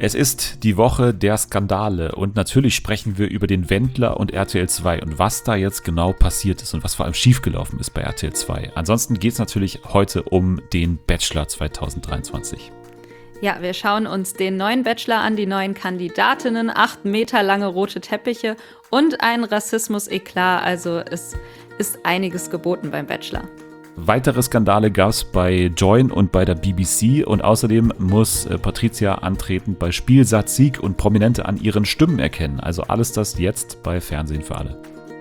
Es ist die Woche der Skandale und natürlich sprechen wir über den Wendler und RTL 2 und was da jetzt genau passiert ist und was vor allem schiefgelaufen ist bei RTL 2. Ansonsten geht es natürlich heute um den Bachelor 2023. Ja, wir schauen uns den neuen Bachelor an, die neuen Kandidatinnen, 8 Meter lange rote Teppiche und ein Rassismus-Eklat. Also es ist einiges geboten beim Bachelor. Weitere Skandale gab es bei Join und bei der BBC und außerdem muss Patricia antreten bei Spielsat Sieg und Prominente an ihren Stimmen erkennen. Also alles das jetzt bei Fernsehen für alle.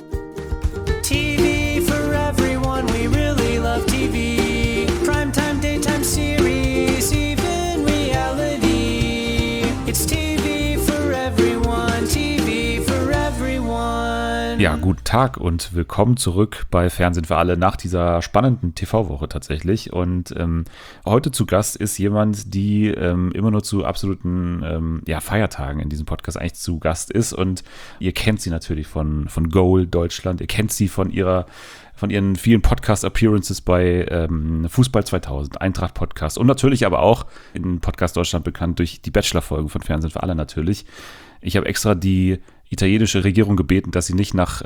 TV for everyone, we really love TV. Primetime, daytime series, even reality. It's TV for everyone, TV for everyone. Ja, guten Tag und willkommen zurück bei Fernsehen für alle nach dieser spannenden TV-Woche tatsächlich. Und heute zu Gast ist jemand, die immer nur zu absoluten Feiertagen in diesem Podcast eigentlich zu Gast ist. Und ihr kennt sie natürlich von Goal Deutschland, ihr kennt sie von ihren vielen Podcast-Appearances bei Fußball 2000, Eintracht-Podcast und natürlich aber auch in Podcast Deutschland bekannt durch die Bachelor-Folgen von Fernsehen für alle natürlich. Ich habe extra die italienische Regierung gebeten, dass sie nicht nach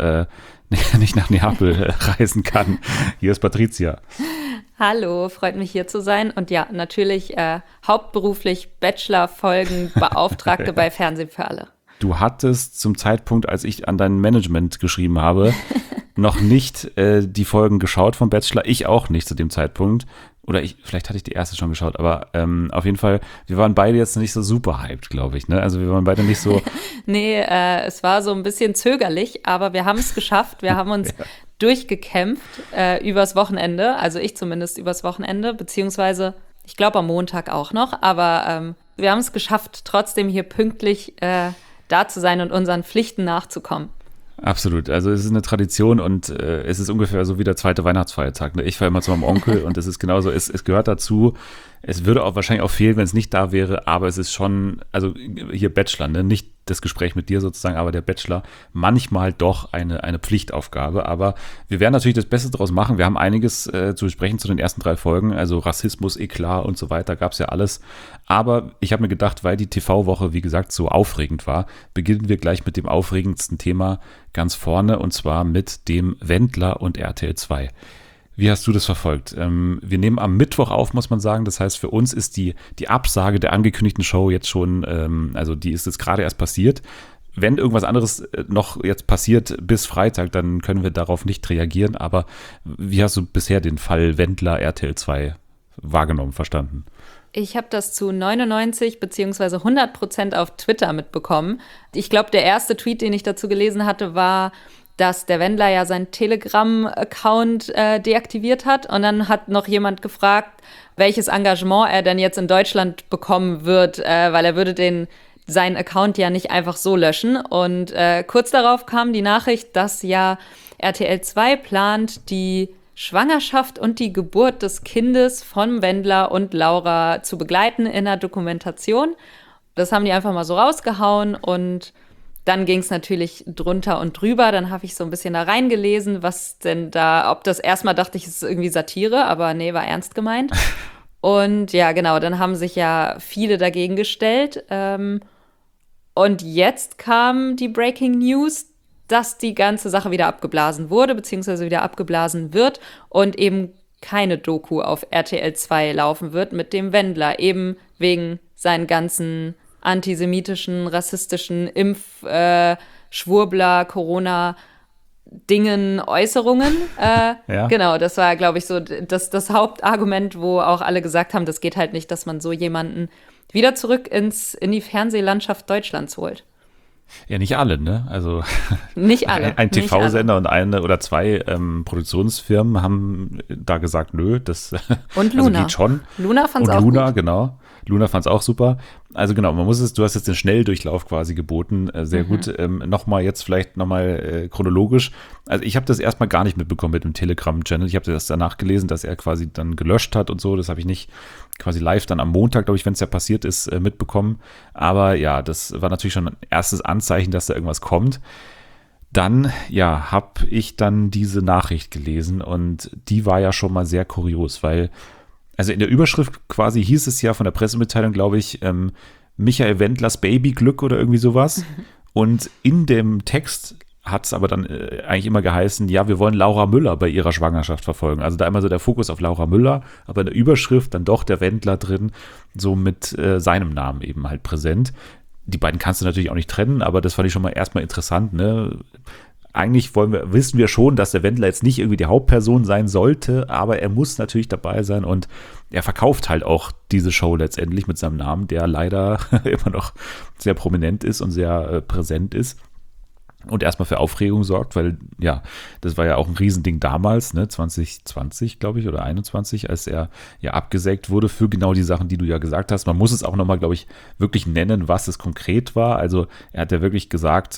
Neapel reisen kann. Hier ist Patricia. Hallo, freut mich hier zu sein. Und ja, natürlich hauptberuflich Bachelor-Folgenbeauftragte bei Fernsehen für alle. Du hattest zum Zeitpunkt, als ich an dein Management geschrieben habe, noch nicht die Folgen geschaut vom Bachelor. Ich auch nicht zu dem Zeitpunkt. Oder vielleicht hatte ich die erste schon geschaut, aber auf jeden Fall, wir waren beide jetzt nicht so super hyped, glaube ich. Ne? Also wir waren beide nicht so. Nee, es war so ein bisschen zögerlich, aber wir haben es geschafft. Wir haben uns durchgekämpft übers Wochenende, also ich zumindest übers Wochenende, beziehungsweise ich glaube am Montag auch noch. Aber wir haben es geschafft, trotzdem hier pünktlich da zu sein und unseren Pflichten nachzukommen. Absolut, also es ist eine Tradition und es ist ungefähr so wie der zweite Weihnachtsfeiertag. Ne? Ich fahre immer zu meinem Onkel und es ist genauso, es gehört dazu. Es würde auch wahrscheinlich auch fehlen, wenn es nicht da wäre, aber es ist schon, also hier Bachelor, ne? Nicht das Gespräch mit dir sozusagen, aber der Bachelor, manchmal doch eine Pflichtaufgabe, aber wir werden natürlich das Beste draus machen. Wir haben einiges zu besprechen zu den ersten 3 Folgen, also Rassismus, Eklat und so weiter, gab es ja alles, aber ich habe mir gedacht, weil die TV-Woche, wie gesagt, so aufregend war, beginnen wir gleich mit dem aufregendsten Thema ganz vorne und zwar mit dem Wendler und RTL 2. Wie hast du das verfolgt? Wir nehmen am Mittwoch auf, muss man sagen. Das heißt, für uns ist die Absage der angekündigten Show jetzt schon, also die ist jetzt gerade erst passiert. Wenn irgendwas anderes noch jetzt passiert bis Freitag, dann können wir darauf nicht reagieren. Aber wie hast du bisher den Fall Wendler RTL 2 wahrgenommen, verstanden? Ich habe das zu 99 bzw. 100% auf Twitter mitbekommen. Ich glaube, der erste Tweet, den ich dazu gelesen hatte, war, dass der Wendler ja seinen Telegram-Account deaktiviert hat. Und dann hat noch jemand gefragt, welches Engagement er denn jetzt in Deutschland bekommen wird, weil er würde seinen Account ja nicht einfach so löschen. Und kurz darauf kam die Nachricht, dass ja RTL 2 plant, die Schwangerschaft und die Geburt des Kindes von Wendler und Laura zu begleiten in einer Dokumentation. Das haben die einfach mal so rausgehauen und dann ging es natürlich drunter und drüber. Dann habe ich so ein bisschen da reingelesen, was denn da, ob das erstmal dachte ich, es ist irgendwie Satire, aber nee, war ernst gemeint. Und ja, genau, dann haben sich ja viele dagegen gestellt. Und jetzt kam die Breaking News, dass die ganze Sache wieder abgeblasen wurde, beziehungsweise wieder abgeblasen wird und eben keine Doku auf RTL 2 laufen wird mit dem Wendler, eben wegen seinen ganzen antisemitischen, rassistischen Schwurbler, Corona-Dingen, Äußerungen. Ja. Genau, das war, glaube ich, so das Hauptargument, wo auch alle gesagt haben, das geht halt nicht, dass man so jemanden wieder zurück in die Fernsehlandschaft Deutschlands holt. Ja, nicht alle, ne? Also nicht alle. Ein TV-Sender und eine oder 2 Produktionsfirmen haben da gesagt, nö, das und Luna. Also geht schon. Luna fand's auch Luna, gut. Genau. Luna fand es auch super. Also genau, du hast jetzt den Schnelldurchlauf quasi geboten. Sehr gut. Nochmal chronologisch. Also ich habe das erstmal gar nicht mitbekommen mit dem Telegram-Channel. Ich habe das danach gelesen, dass er quasi dann gelöscht hat und so. Das habe ich nicht quasi live dann am Montag, glaube ich, wenn es ja passiert ist, mitbekommen. Aber ja, das war natürlich schon ein erstes Anzeichen, dass da irgendwas kommt. Dann, ja, habe ich dann diese Nachricht gelesen und die war ja schon mal sehr kurios, weil, also in der Überschrift quasi hieß es ja von der Pressemitteilung, glaube ich, Michael Wendlers Babyglück oder irgendwie sowas. Und in dem Text hat es aber dann eigentlich immer geheißen, ja, wir wollen Laura Müller bei ihrer Schwangerschaft verfolgen. Also da immer so der Fokus auf Laura Müller, aber in der Überschrift dann doch der Wendler drin, so mit seinem Namen eben halt präsent. Die beiden kannst du natürlich auch nicht trennen, aber das fand ich schon mal erstmal interessant, ne? Eigentlich wissen wir schon, dass der Wendler jetzt nicht irgendwie die Hauptperson sein sollte, aber er muss natürlich dabei sein und er verkauft halt auch diese Show letztendlich mit seinem Namen, der leider immer noch sehr prominent ist und sehr präsent ist und erstmal für Aufregung sorgt, weil ja, das war ja auch ein Riesending damals, ne, 2020, glaube ich, oder 21, als er ja abgesägt wurde für genau die Sachen, die du ja gesagt hast. Man muss es auch nochmal, glaube ich, wirklich nennen, was es konkret war. Also er hat ja wirklich gesagt,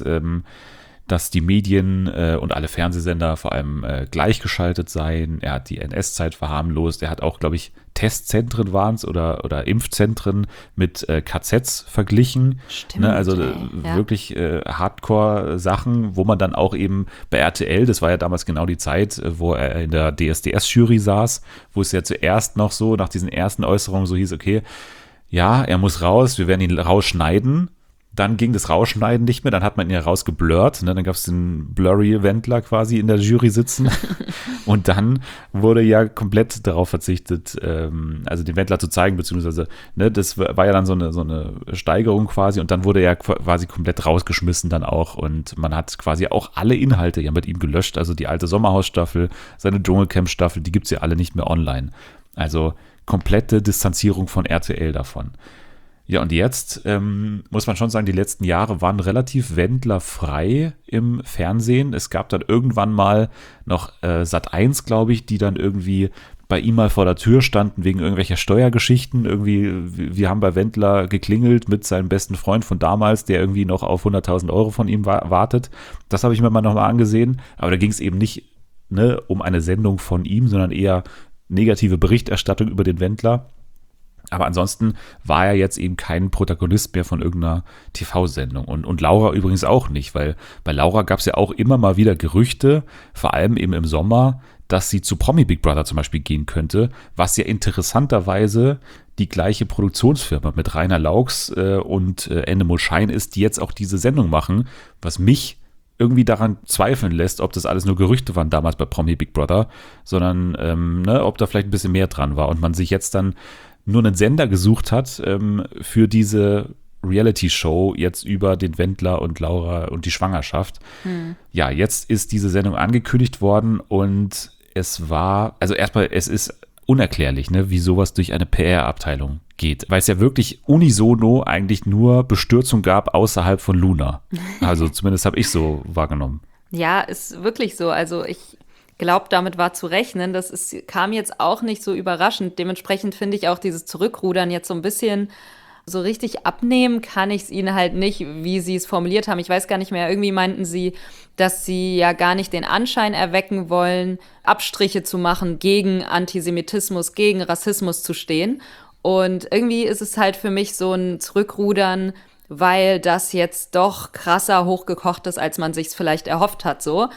dass die Medien und alle Fernsehsender vor allem gleichgeschaltet seien. Er hat die NS-Zeit verharmlost. Er hat auch, glaube ich, Testzentren waren es oder Impfzentren mit KZs verglichen. Stimmt, ne? Also ja. wirklich Hardcore-Sachen, wo man dann auch eben bei RTL, das war ja damals genau die Zeit, wo er in der DSDS-Jury saß, wo es ja zuerst noch so, nach diesen ersten Äußerungen so hieß, okay, ja, er muss raus, wir werden ihn rausschneiden. Dann ging das Rausschneiden nicht mehr, dann hat man ihn ja rausgeblurrt, ne? Dann gab es den Blurry Wendler quasi in der Jury sitzen und dann wurde ja komplett darauf verzichtet, also den Wendler zu zeigen, beziehungsweise, ne, das war ja dann so eine Steigerung quasi und dann wurde er quasi komplett rausgeschmissen dann auch und man hat quasi auch alle Inhalte ja mit ihm gelöscht, also die alte Sommerhausstaffel, seine Dschungelcamp-Staffel, die gibt es ja alle nicht mehr online. Also komplette Distanzierung von RTL davon. Ja, und jetzt muss man schon sagen, die letzten Jahre waren relativ wendlerfrei im Fernsehen. Es gab dann irgendwann mal noch Sat.1, glaube ich, die dann irgendwie bei ihm mal vor der Tür standen wegen irgendwelcher Steuergeschichten. Irgendwie, wir haben bei Wendler geklingelt mit seinem besten Freund von damals, der irgendwie noch auf 100.000 Euro von ihm wartet. Das habe ich mir mal nochmal angesehen. Aber da ging es eben nicht, ne, um eine Sendung von ihm, sondern eher negative Berichterstattung über den Wendler. Aber ansonsten war er jetzt eben kein Protagonist mehr von irgendeiner TV-Sendung. Und Laura übrigens auch nicht, weil bei Laura gab es ja auch immer mal wieder Gerüchte, vor allem eben im Sommer, dass sie zu Promi Big Brother zum Beispiel gehen könnte, was ja interessanterweise die gleiche Produktionsfirma mit Rainer Laux und Endemol Shine ist, die jetzt auch diese Sendung machen, was mich irgendwie daran zweifeln lässt, ob das alles nur Gerüchte waren damals bei Promi Big Brother, sondern ne, ob da vielleicht ein bisschen mehr dran war und man sich jetzt dann nur einen Sender gesucht hat für diese Reality-Show jetzt über den Wendler und Laura und die Schwangerschaft. Ja, jetzt ist diese Sendung angekündigt worden und es war, also erstmal, es ist unerklärlich, ne, wie sowas durch eine PR-Abteilung geht, weil es ja wirklich unisono eigentlich nur Bestürzung gab außerhalb von Luna. Also zumindest habe ich so wahrgenommen. Ja, ist wirklich so. Also ich glaube, damit war zu rechnen. Kam jetzt auch nicht so überraschend. Dementsprechend finde ich auch dieses Zurückrudern jetzt so ein bisschen so richtig abnehmen kann ich es ihnen halt nicht, wie sie es formuliert haben. Ich weiß gar nicht mehr. Irgendwie meinten sie, dass sie ja gar nicht den Anschein erwecken wollen, Abstriche zu machen, gegen Antisemitismus, gegen Rassismus zu stehen. Und irgendwie ist es halt für mich so ein Zurückrudern, weil das jetzt doch krasser hochgekocht ist, als man sich es vielleicht erhofft hat. So.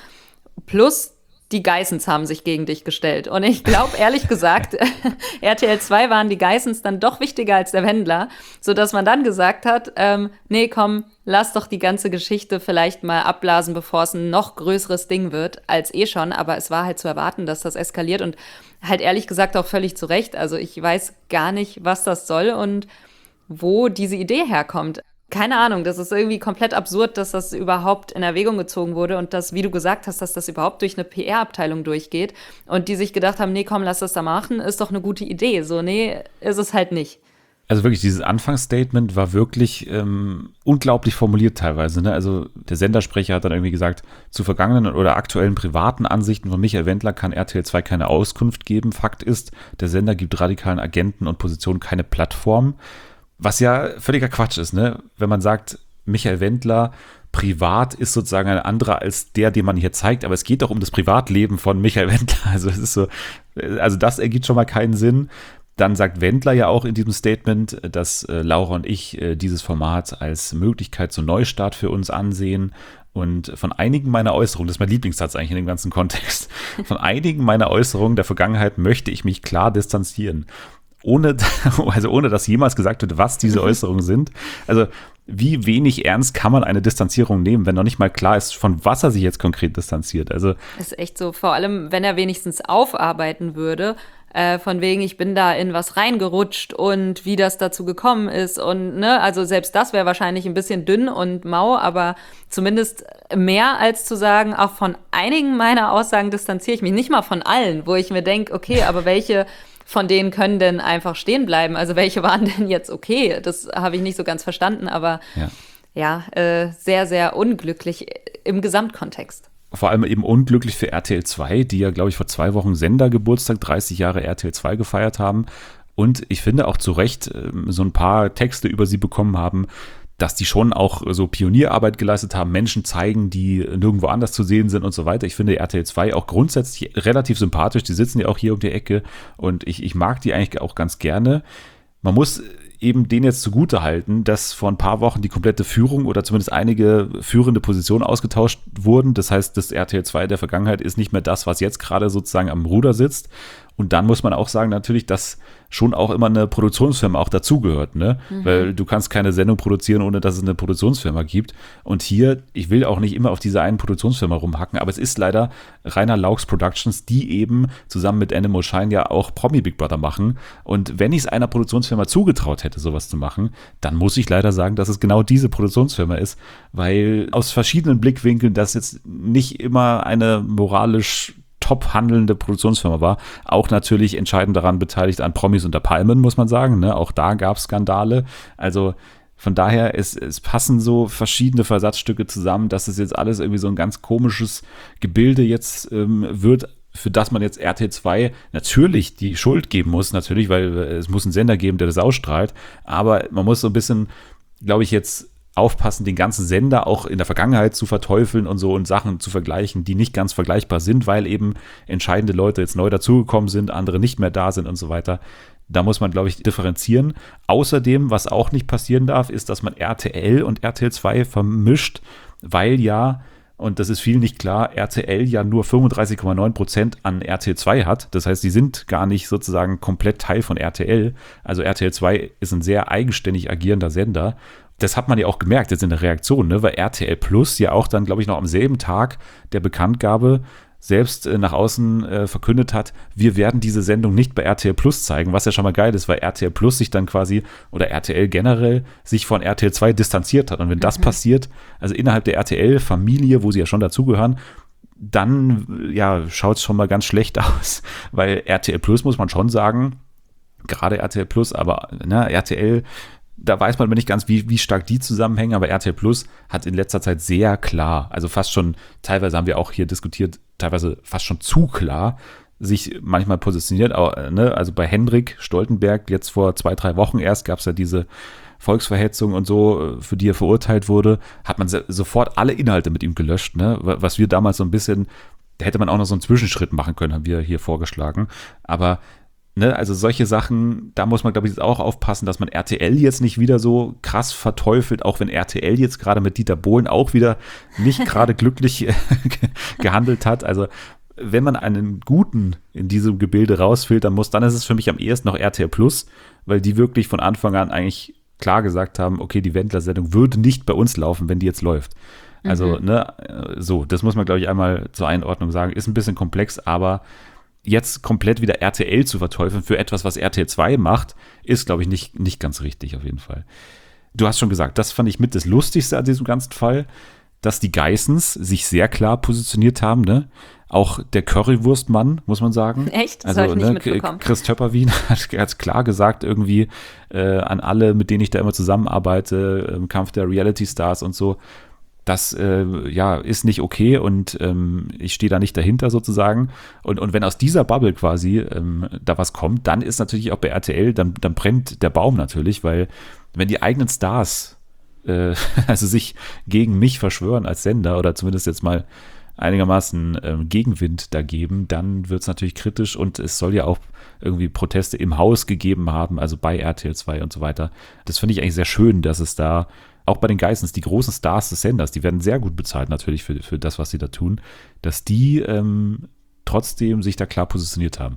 Plus die Geissens haben sich gegen dich gestellt. Und ich glaube, ehrlich gesagt, RTL 2 waren die Geissens dann doch wichtiger als der Wendler, sodass man dann gesagt hat, nee, komm, lass doch die ganze Geschichte vielleicht mal abblasen, bevor es ein noch größeres Ding wird, als eh schon. Aber es war halt zu erwarten, dass das eskaliert und halt ehrlich gesagt auch völlig zu Recht. Also ich weiß gar nicht, was das soll und wo diese Idee herkommt. Keine Ahnung, das ist irgendwie komplett absurd, dass das überhaupt in Erwägung gezogen wurde und dass, wie du gesagt hast, dass das überhaupt durch eine PR-Abteilung durchgeht und die sich gedacht haben, nee, komm, lass das da machen, ist doch eine gute Idee. So, nee, ist es halt nicht. Also wirklich, dieses Anfangsstatement war wirklich unglaublich formuliert teilweise. Ne? Also der Sendersprecher hat dann irgendwie gesagt, zu vergangenen oder aktuellen privaten Ansichten von Michael Wendler kann RTL 2 keine Auskunft geben. Fakt ist, der Sender gibt radikalen Agenten und Positionen keine Plattform. Was ja völliger Quatsch ist, ne? Wenn man sagt, Michael Wendler privat ist sozusagen ein anderer als der, den man hier zeigt, aber es geht doch um das Privatleben von Michael Wendler. Also es ist so, also das ergibt schon mal keinen Sinn. Dann sagt Wendler ja auch in diesem Statement, dass Laura und ich dieses Format als Möglichkeit zum Neustart für uns ansehen. Und von einigen meiner Äußerungen, das ist mein Lieblingssatz eigentlich in dem ganzen Kontext, von einigen meiner Äußerungen der Vergangenheit möchte ich mich klar distanzieren. ohne dass jemals gesagt wird, was diese Äußerungen sind. Also wie wenig ernst kann man eine Distanzierung nehmen, wenn noch nicht mal klar ist, von was er sich jetzt konkret distanziert. Also Das ist echt so, vor allem, wenn er wenigstens aufarbeiten würde, von wegen, ich bin da in was reingerutscht und wie das dazu gekommen ist und ne, also selbst das wäre wahrscheinlich ein bisschen dünn und mau, aber zumindest mehr als zu sagen, auch von einigen meiner Aussagen distanziere ich mich, nicht mal von allen, wo ich mir denke, okay, aber welche von denen können denn einfach stehen bleiben? Also welche waren denn jetzt okay? Das habe ich nicht so ganz verstanden, aber ja, sehr, sehr unglücklich im Gesamtkontext. Vor allem eben unglücklich für RTL 2, die ja, glaube ich, vor 2 Wochen Sendergeburtstag, 30 Jahre RTL 2 gefeiert haben. Und ich finde auch zu Recht so ein paar Texte über sie bekommen haben, dass die schon auch so Pionierarbeit geleistet haben, Menschen zeigen, die nirgendwo anders zu sehen sind und so weiter. Ich finde RTL 2 auch grundsätzlich relativ sympathisch. Die sitzen ja auch hier um die Ecke und ich mag die eigentlich auch ganz gerne. Man muss eben denen jetzt zugute halten, dass vor ein paar Wochen die komplette Führung oder zumindest einige führende Positionen ausgetauscht wurden. Das heißt, das RTL 2 der Vergangenheit ist nicht mehr das, was jetzt gerade sozusagen am Ruder sitzt. Und dann muss man auch sagen, natürlich, dass schon auch immer eine Produktionsfirma auch dazugehört, ne? Weil du kannst keine Sendung produzieren, ohne dass es eine Produktionsfirma gibt. Und hier, ich will auch nicht immer auf dieser einen Produktionsfirma rumhacken, aber es ist leider Rainer Laux Productions, die eben zusammen mit Animal Shine ja auch Promi Big Brother machen. Und wenn ich es einer Produktionsfirma zugetraut hätte, sowas zu machen, dann muss ich leider sagen, dass es genau diese Produktionsfirma ist, weil aus verschiedenen Blickwinkeln das jetzt nicht immer eine moralisch top handelnde Produktionsfirma war, auch natürlich entscheidend daran beteiligt an Promis unter Palmen, muss man sagen, ne? Auch da gab es Skandale, also von daher, es passen so verschiedene Versatzstücke zusammen, dass es jetzt alles irgendwie so ein ganz komisches Gebilde jetzt wird, für das man jetzt RTL 2 natürlich die Schuld geben muss, natürlich, weil es muss einen Sender geben, der das ausstrahlt, aber man muss so ein bisschen, glaube ich, jetzt aufpassen, den ganzen Sender auch in der Vergangenheit zu verteufeln und so und Sachen zu vergleichen, die nicht ganz vergleichbar sind, weil eben entscheidende Leute jetzt neu dazugekommen sind, andere nicht mehr da sind und so weiter. Da muss man, glaube ich, differenzieren. Außerdem, was auch nicht passieren darf, ist, dass man RTL und RTL 2 vermischt, weil ja, und das ist vielen nicht klar, RTL ja nur 35,9% an RTL 2 hat. Das heißt, die sind gar nicht sozusagen komplett Teil von RTL. Also RTL 2 ist ein sehr eigenständig agierender Sender. Das hat man ja auch gemerkt jetzt in der Reaktion, ne? Weil RTL Plus ja auch dann, glaube ich, noch am selben Tag der Bekanntgabe selbst nach außen verkündet hat, wir werden diese Sendung nicht bei RTL Plus zeigen, was ja schon mal geil ist, weil RTL Plus sich dann quasi, oder RTL generell, sich von RTL 2 distanziert hat. Und wenn das passiert, also innerhalb der RTL-Familie, wo sie ja schon dazugehören, dann ja, schaut es schon mal ganz schlecht aus, weil RTL Plus, muss man schon sagen, gerade RTL Plus, aber ne, RTL, da weiß man nicht ganz, wie stark die zusammenhängen, aber RTL Plus hat in letzter Zeit sehr klar, also fast schon, teilweise haben wir auch hier diskutiert, teilweise fast schon zu klar, sich manchmal positioniert, ne? Also bei Hendrik Stoltenberg, jetzt vor 2-3 Wochen erst, gab es ja diese Volksverhetzung und so, für die er verurteilt wurde, hat man sofort alle Inhalte mit ihm gelöscht, ne? Was wir damals so ein bisschen, da hätte man auch noch so einen Zwischenschritt machen können, haben wir hier vorgeschlagen, aber ne, also solche Sachen, da muss man, glaube ich, jetzt auch aufpassen, dass man RTL jetzt nicht wieder so krass verteufelt, auch wenn RTL jetzt gerade mit Dieter Bohlen auch wieder nicht gerade glücklich gehandelt hat. Also wenn man einen Guten in diesem Gebilde rausfiltern muss, dann ist es für mich am ehesten noch RTL Plus, weil die wirklich von Anfang an eigentlich klar gesagt haben, okay, die Wendler-Sendung würde nicht bei uns laufen, wenn die jetzt läuft. Also, ne, so, das muss man, glaube ich, einmal zur Einordnung sagen. Ist ein bisschen komplex, aber jetzt komplett wieder RTL zu verteufeln für etwas, was RTL 2 macht, ist, glaube ich, nicht ganz richtig auf jeden Fall. Du hast schon gesagt, das fand ich mit das Lustigste an diesem ganzen Fall, dass die Geissens sich sehr klar positioniert haben, ne? Auch der Currywurstmann, muss man sagen. Echt? Das habe ich nicht mitbekommen. Chris Töpperwien hat klar gesagt irgendwie an alle, mit denen ich da immer zusammenarbeite, im Kampf der Reality Stars und so, das ja, ist nicht okay und ich stehe da nicht dahinter sozusagen. Und wenn aus dieser Bubble quasi da was kommt, dann ist natürlich auch bei RTL, dann brennt der Baum natürlich, weil wenn die eigenen Stars also sich gegen mich verschwören als Sender oder zumindest jetzt mal einigermaßen Gegenwind da geben, dann wird es natürlich kritisch und es soll ja auch irgendwie Proteste im Haus gegeben haben, also bei RTL 2 und so weiter. Das finde ich eigentlich sehr schön, dass es da auch bei den Geissens, die großen Stars des Senders, die werden sehr gut bezahlt natürlich für das, was sie da tun, dass die trotzdem sich da klar positioniert haben.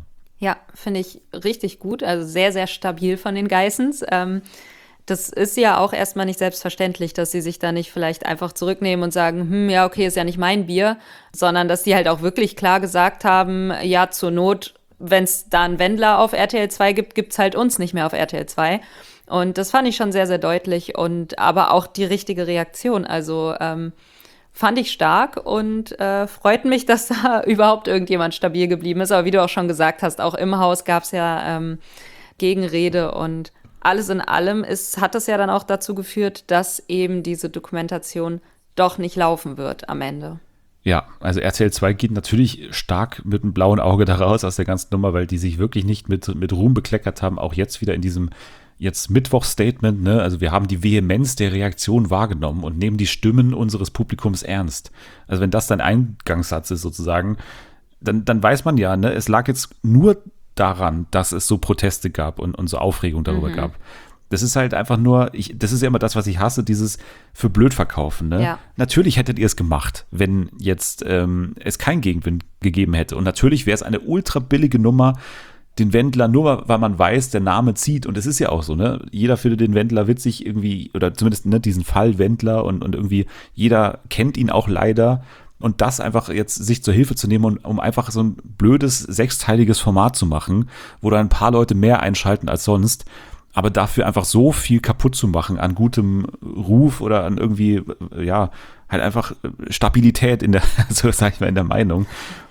Ja, finde ich richtig gut. Also sehr, sehr stabil von den Geissens. Das ist ja auch erstmal nicht selbstverständlich, dass sie sich da nicht vielleicht einfach zurücknehmen und sagen, ja, okay, ist ja nicht mein Bier, sondern dass die halt auch wirklich klar gesagt haben, ja, zur Not, wenn es da einen Wendler auf RTL 2 gibt, gibt es halt uns nicht mehr auf RTL 2. Und das fand ich schon sehr, sehr deutlich und aber auch die richtige Reaktion. Also fand ich stark und freut mich, dass da überhaupt irgendjemand stabil geblieben ist. Aber wie du auch schon gesagt hast, auch im Haus gab es ja Gegenrede und alles in allem hat das ja dann auch dazu geführt, dass eben diese Dokumentation doch nicht laufen wird am Ende. Ja, also RTL 2 geht natürlich stark mit einem blauen Auge da raus aus der ganzen Nummer, weil die sich wirklich nicht mit Ruhm bekleckert haben, auch jetzt wieder in diesem Mittwoch-Statement, ne? Also wir haben die Vehemenz der Reaktion wahrgenommen und nehmen die Stimmen unseres Publikums ernst. Also wenn das dein Eingangssatz ist sozusagen, dann weiß man ja, ne, es lag jetzt nur daran, dass es so Proteste gab und so Aufregung darüber gab. Das ist halt einfach nur, das ist ja immer das, was ich hasse, dieses für blöd verkaufen. Ne? Ja. Natürlich hättet ihr es gemacht, wenn jetzt es keinen Gegenwind gegeben hätte. Und natürlich wäre es eine ultra billige Nummer, den Wendler, nur weil man weiß, der Name zieht. Und es ist ja auch so, ne? Jeder findet den Wendler witzig irgendwie, oder zumindest ne, diesen Fall Wendler und irgendwie jeder kennt ihn auch leider. Und das einfach jetzt sich zur Hilfe zu nehmen, um einfach so ein blödes, sechsteiliges Format zu machen, wo da ein paar Leute mehr einschalten als sonst, aber dafür einfach so viel kaputt zu machen an gutem Ruf oder an irgendwie, ja, halt einfach Stabilität in der, so sag ich mal, in der Meinung.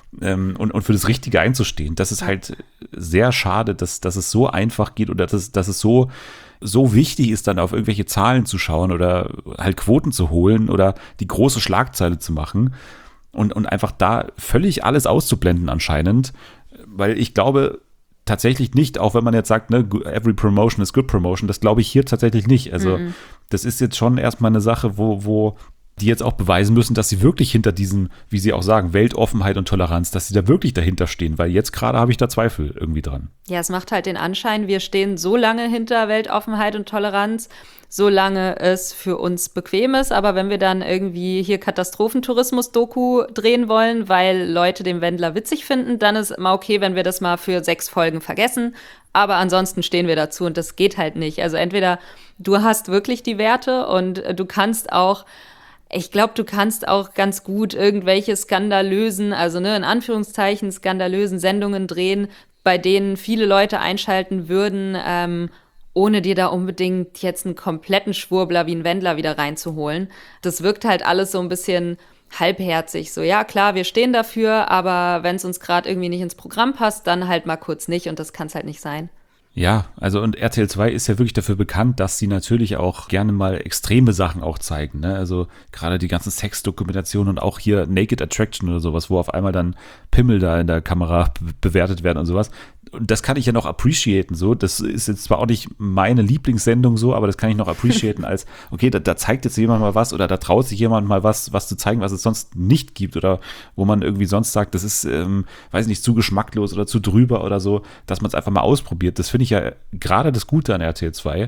Und für das Richtige einzustehen. Das ist halt sehr schade, dass es so einfach geht oder dass es so wichtig ist, dann auf irgendwelche Zahlen zu schauen oder halt Quoten zu holen oder die große Schlagzeile zu machen und einfach da völlig alles auszublenden anscheinend, weil ich glaube tatsächlich nicht, auch wenn man jetzt sagt, ne, every promotion is good promotion, das glaube ich hier tatsächlich nicht. Also das ist jetzt schon erstmal eine Sache, wo die jetzt auch beweisen müssen, dass sie wirklich hinter diesen, wie sie auch sagen, Weltoffenheit und Toleranz, dass sie da wirklich dahinter stehen, weil jetzt gerade habe ich da Zweifel irgendwie dran. Ja, es macht halt den Anschein, wir stehen so lange hinter Weltoffenheit und Toleranz, solange es für uns bequem ist, aber wenn wir dann irgendwie hier Katastrophentourismus-Doku drehen wollen, weil Leute den Wendler witzig finden, dann ist immer okay, wenn wir das mal für 6 Folgen vergessen, aber ansonsten stehen wir dazu und das geht halt nicht. Also entweder du hast wirklich die Werte und du kannst auch ich glaube, du kannst auch ganz gut irgendwelche skandalösen, also ne, in Anführungszeichen skandalösen Sendungen drehen, bei denen viele Leute einschalten würden, ohne dir da unbedingt jetzt einen kompletten Schwurbler wie einen Wendler wieder reinzuholen. Das wirkt halt alles so ein bisschen halbherzig. So, ja klar, wir stehen dafür, aber wenn es uns gerade irgendwie nicht ins Programm passt, dann halt mal kurz nicht und das kann es halt nicht sein. Ja, also und RTL 2 ist ja wirklich dafür bekannt, dass sie natürlich auch gerne mal extreme Sachen auch zeigen, ne? Also gerade die ganzen Sexdokumentationen und auch hier Naked Attraction oder sowas, wo auf einmal dann Pimmel da in der Kamera bewertet werden und sowas. Und das kann ich ja noch appreciaten, so. Das ist jetzt zwar auch nicht meine Lieblingssendung so, aber das kann ich noch appreciaten als, okay, da zeigt jetzt jemand mal was oder da traut sich jemand mal was zu zeigen, was es sonst nicht gibt oder wo man irgendwie sonst sagt, das ist, weiß nicht, zu geschmacklos oder zu drüber oder so, dass man es einfach mal ausprobiert. Das finde ich ja gerade das Gute an RTL 2.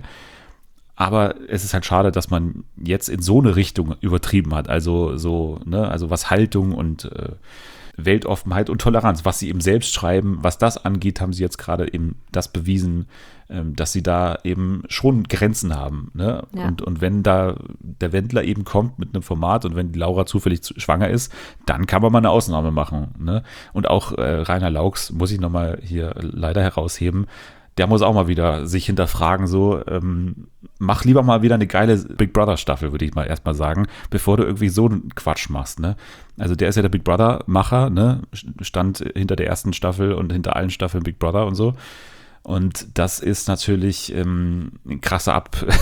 Aber es ist halt schade, dass man jetzt in so eine Richtung übertrieben hat. Also so, ne, also was Haltung und Weltoffenheit und Toleranz, was sie eben selbst schreiben, was das angeht, haben sie jetzt gerade eben das bewiesen, dass sie da eben schon Grenzen haben. Ne? Ja. Und wenn da der Wendler eben kommt mit einem Format und wenn die Laura zufällig schwanger ist, dann kann man mal eine Ausnahme machen. Ne? Und auch Rainer Laux, muss ich nochmal hier leider herausheben, der muss auch mal wieder sich hinterfragen, so, mach lieber mal wieder eine geile Big Brother Staffel, würde ich mal erstmal sagen, bevor du irgendwie so einen Quatsch machst, ne? Also der ist ja der Big Brother Macher, ne? Stand hinter der ersten Staffel und hinter allen Staffeln Big Brother und so. Und das ist natürlich ein krasser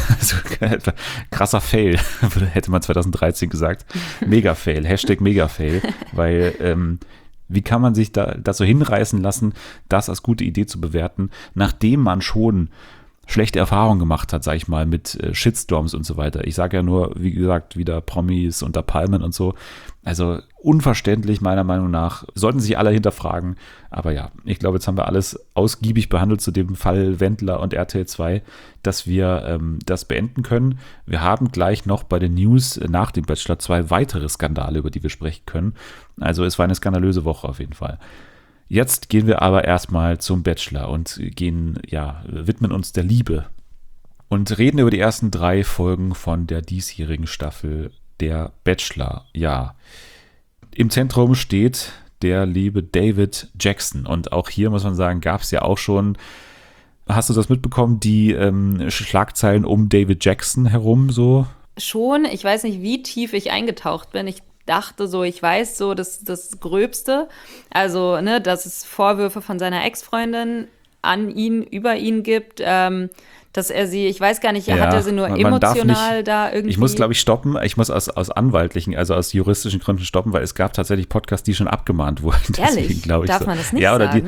Fail, hätte man 2013 gesagt. Mega-Fail, #Mega-Fail, weil wie kann man sich da so hinreißen lassen, das als gute Idee zu bewerten, nachdem man schon schlechte Erfahrungen gemacht hat, sag ich mal, mit Shitstorms und so weiter. Ich sage ja nur, wie gesagt, wieder Promis unter Palmen und so. Also unverständlich meiner Meinung nach. Sollten sich alle hinterfragen. Aber ja, ich glaube, jetzt haben wir alles ausgiebig behandelt zu dem Fall Wendler und RTL 2, dass wir das beenden können. Wir haben gleich noch bei den News nach dem Bachelor 2 weitere Skandale, über die wir sprechen können. Also es war eine skandalöse Woche auf jeden Fall. Jetzt gehen wir aber erstmal zum Bachelor und widmen uns der Liebe und reden über die ersten 3 Folgen von der diesjährigen Staffel der Bachelor. Ja, im Zentrum steht der liebe David Jackson und auch hier muss man sagen, gab es ja auch schon, hast du das mitbekommen, die Schlagzeilen um David Jackson herum so? Schon, ich weiß nicht, wie tief ich eingetaucht bin. Ich dachte so, ich weiß so das Gröbste. Also, ne, dass es Vorwürfe von seiner Ex-Freundin an ihn, über ihn gibt, dass er sie, ich weiß gar nicht, hat er sie nur emotional nicht, da irgendwie? Ich muss, glaube ich, stoppen. Ich muss aus anwaltlichen, also aus juristischen Gründen stoppen, weil es gab tatsächlich Podcasts, die schon abgemahnt wurden. Ehrlich? Deswegen, glaube ich, darf man das nicht sagen?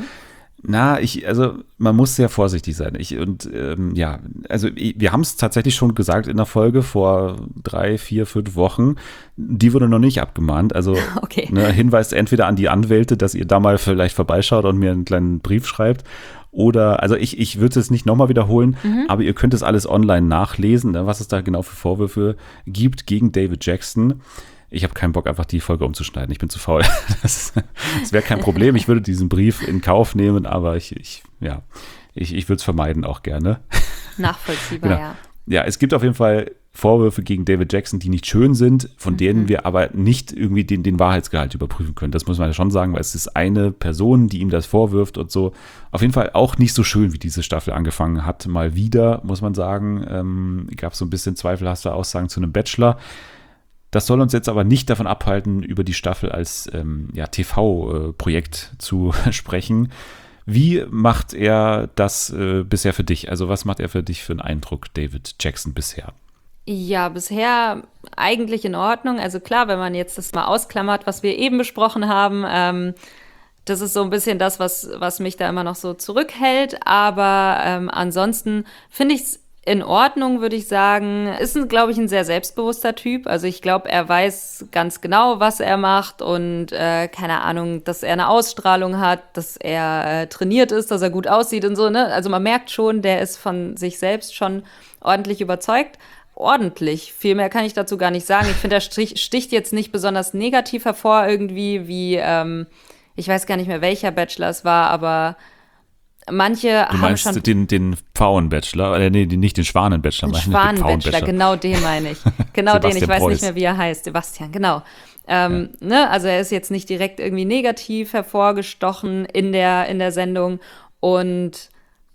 Man muss sehr vorsichtig sein. Wir haben es tatsächlich schon gesagt in der Folge vor 3, 4, 5 Wochen. Die wurde noch nicht abgemahnt. Also okay. Hinweis entweder an die Anwälte, dass ihr da mal vielleicht vorbeischaut und mir einen kleinen Brief schreibt. Oder, also ich würde es nicht nochmal wiederholen, aber ihr könnt es alles online nachlesen, ne, was es da genau für Vorwürfe gibt gegen David Jackson. Ich habe keinen Bock, einfach die Folge umzuschneiden. Ich bin zu faul. Das wäre kein Problem. Ich würde diesen Brief in Kauf nehmen, aber ich würde es vermeiden auch gerne. Nachvollziehbar, genau. Ja. Ja, es gibt auf jeden Fall Vorwürfe gegen David Jackson, die nicht schön sind, von denen wir aber nicht irgendwie den Wahrheitsgehalt überprüfen können. Das muss man ja schon sagen, weil es ist eine Person, die ihm das vorwirft und so. Auf jeden Fall auch nicht so schön, wie diese Staffel angefangen hat. Mal wieder, muss man sagen, gab es so ein bisschen zweifelhafte Aussagen zu einem Bachelor. Das soll uns jetzt aber nicht davon abhalten, über die Staffel als TV-Projekt zu sprechen. Wie macht er das bisher für dich? Also was macht er für dich für einen Eindruck, David Jackson, bisher? Ja, bisher eigentlich in Ordnung. Also klar, wenn man jetzt das mal ausklammert, was wir eben besprochen haben, das ist so ein bisschen das, was mich da immer noch so zurückhält. Aber ansonsten finde ich es in Ordnung, würde ich sagen. Ist, glaube ich, ein sehr selbstbewusster Typ. Also ich glaube, er weiß ganz genau, was er macht und keine Ahnung, dass er eine Ausstrahlung hat, dass er trainiert ist, dass er gut aussieht und so, ne? Also man merkt schon, der ist von sich selbst schon ordentlich überzeugt. Ordentlich. Viel mehr kann ich dazu gar nicht sagen. Ich finde, er sticht jetzt nicht besonders negativ hervor irgendwie, wie, ich weiß gar nicht mehr, welcher Bachelor es war, aber manche haben schon... Du meinst den Pfauen-Bachelor? Nee, nicht den Schwanen-Bachelor. Den Schwanen-Bachelor, genau den meine ich. Genau den, ich weiß Preuß. nicht mehr, wie er heißt. Sebastian, genau. Ne? Also er ist jetzt nicht direkt irgendwie negativ hervorgestochen in der Sendung und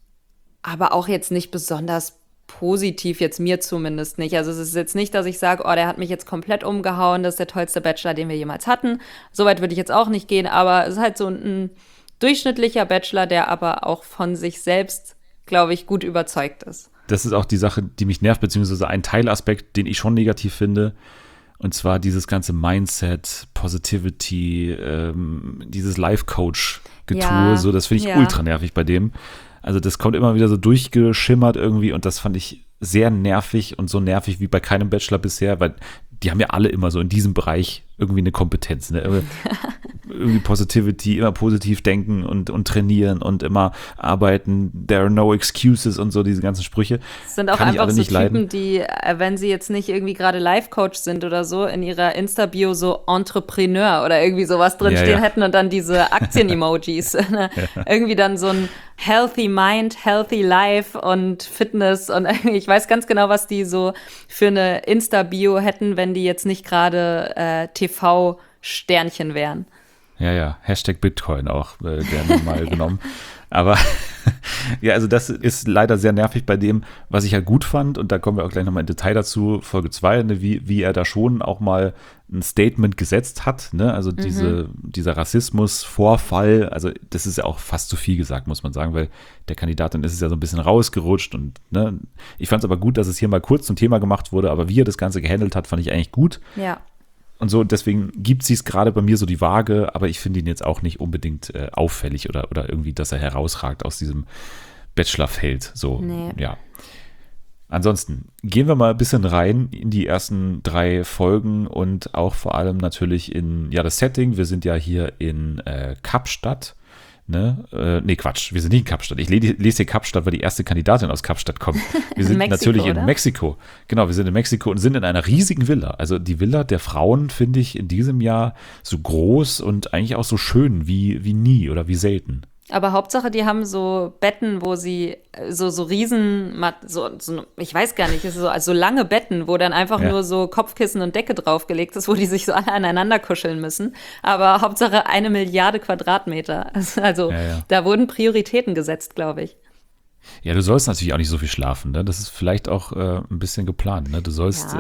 aber auch jetzt nicht besonders positiv, jetzt mir zumindest nicht. Also es ist jetzt nicht, dass ich sage, oh, der hat mich jetzt komplett umgehauen, das ist der tollste Bachelor, den wir jemals hatten. Soweit würde ich jetzt auch nicht gehen, aber es ist halt so ein durchschnittlicher Bachelor, der aber auch von sich selbst, glaube ich, gut überzeugt ist. Das ist auch die Sache, die mich nervt, beziehungsweise ein Teilaspekt, den ich schon negativ finde. Und zwar dieses ganze Mindset, Positivity, dieses Life-Coach-Getue, so, das finde ich ultra nervig bei dem. Also das kommt immer wieder so durchgeschimmert irgendwie und das fand ich sehr nervig und so nervig wie bei keinem Bachelor bisher, weil die haben ja alle immer so in diesem Bereich irgendwie eine Kompetenz, ne? Irgendwie Positivity, immer positiv denken und trainieren und immer arbeiten, there are no excuses und so, diese ganzen Sprüche. Das sind auch einfach so Typen, die, wenn sie jetzt nicht irgendwie gerade Life-Coach sind oder so, in ihrer Insta-Bio so Entrepreneur oder irgendwie sowas drinstehen hätten und dann diese Aktien-Emojis. Ne? Irgendwie dann so ein Healthy Mind, Healthy Life und Fitness und ich weiß ganz genau, was die so für eine Insta-Bio hätten, wenn die jetzt nicht gerade TV-Sternchen wären. Ja, Hashtag Bitcoin auch gerne mal genommen. Aber ja, also das ist leider sehr nervig bei dem, was ich ja gut fand. Und da kommen wir auch gleich nochmal im Detail dazu, Folge 2, ne, wie er da schon auch mal ein Statement gesetzt hat. Ne? Also dieser Rassismus-Vorfall, also das ist ja auch fast zu viel gesagt, muss man sagen, weil der Kandidatin ist es ja so ein bisschen rausgerutscht. Und ne, ich fand es aber gut, dass es hier mal kurz zum Thema gemacht wurde. Aber wie er das Ganze gehandelt hat, fand ich eigentlich gut. Ja. Und so, deswegen gibt sie es gerade bei mir so die Waage, aber ich finde ihn jetzt auch nicht unbedingt auffällig oder irgendwie, dass er herausragt aus diesem Bachelorfeld. So, nee. Ja. Ansonsten gehen wir mal ein bisschen rein in die ersten 3 Folgen und auch vor allem natürlich in das Setting. Wir sind ja hier in Kapstadt Ne? Nee, Quatsch, wir sind nicht in Kapstadt. Ich lese hier Kapstadt, weil die erste Kandidatin aus Kapstadt kommt. Wir sind Mexiko, natürlich in oder? Mexiko. Genau, wir sind in Mexiko und sind in einer riesigen Villa. Also die Villa der Frauen finde ich in diesem Jahr so groß und eigentlich auch so schön wie nie oder wie selten. Aber Hauptsache, die haben so Betten, wo sie so riesen, ich weiß gar nicht, es ist so lange Betten, wo dann einfach nur so Kopfkissen und Decke draufgelegt ist, wo die sich so alle aneinander kuscheln müssen. Aber Hauptsache 1 Milliarde Quadratmeter. Also da wurden Prioritäten gesetzt, glaube ich. Ja, du sollst natürlich auch nicht so viel schlafen. Ne? Das ist vielleicht auch ein bisschen geplant. Ne? Du sollst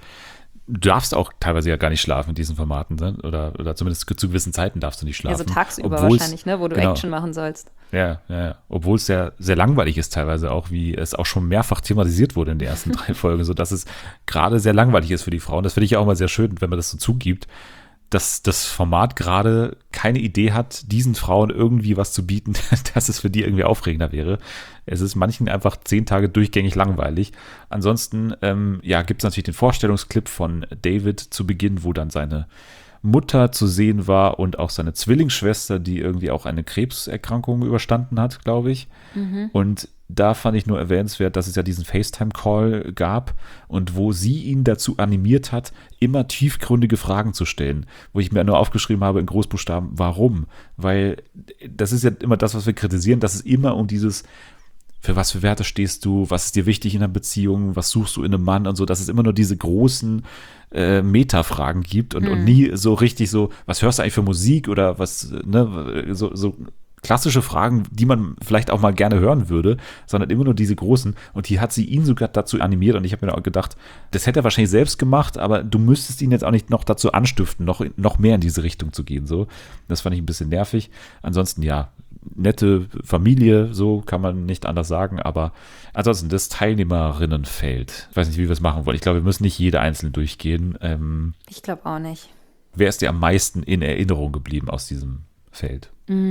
du darfst auch teilweise ja gar nicht schlafen in diesen Formaten, ne? Oder zumindest zu gewissen Zeiten darfst du nicht schlafen. Also tagsüber Obwohl's- wahrscheinlich, ne, wo du genau. Action machen sollst. Ja. Obwohl es sehr, sehr langweilig ist teilweise auch, wie es auch schon mehrfach thematisiert wurde in den ersten 3 Folgen, sodass es gerade sehr langweilig ist für die Frauen. Das finde ich ja auch mal sehr schön, wenn man das so zugibt, dass das Format gerade keine Idee hat, diesen Frauen irgendwie was zu bieten, dass es für die irgendwie aufregender wäre. Es ist manchen einfach 10 Tage durchgängig langweilig. Ansonsten, gibt es natürlich den Vorstellungsclip von David zu Beginn, wo dann seine Mutter zu sehen war und auch seine Zwillingsschwester, die irgendwie auch eine Krebserkrankung überstanden hat, glaube ich. Und da fand ich nur erwähnenswert, dass es ja diesen FaceTime-Call gab und wo sie ihn dazu animiert hat, immer tiefgründige Fragen zu stellen, wo ich mir nur aufgeschrieben habe in Großbuchstaben, warum? Weil das ist ja immer das, was wir kritisieren, dass es immer um dieses, für was für Werte stehst du, was ist dir wichtig in einer Beziehung, was suchst du in einem Mann und so, dass es immer nur diese großen Metafragen gibt und nie so richtig so, was hörst du eigentlich für Musik oder was, ne, so klassische Fragen, die man vielleicht auch mal gerne hören würde, sondern immer nur diese großen. Und hier hat sie ihn sogar dazu animiert und ich habe mir auch gedacht, das hätte er wahrscheinlich selbst gemacht, aber du müsstest ihn jetzt auch nicht noch dazu anstiften, noch mehr in diese Richtung zu gehen. So. Das fand ich ein bisschen nervig. Ansonsten, ja, nette Familie, so kann man nicht anders sagen, aber ansonsten das Teilnehmerinnenfeld. Ich weiß nicht, wie wir es machen wollen. Ich glaube, wir müssen nicht jede einzelne durchgehen. Ich glaube auch nicht. Wer ist dir am meisten in Erinnerung geblieben aus diesem Feld?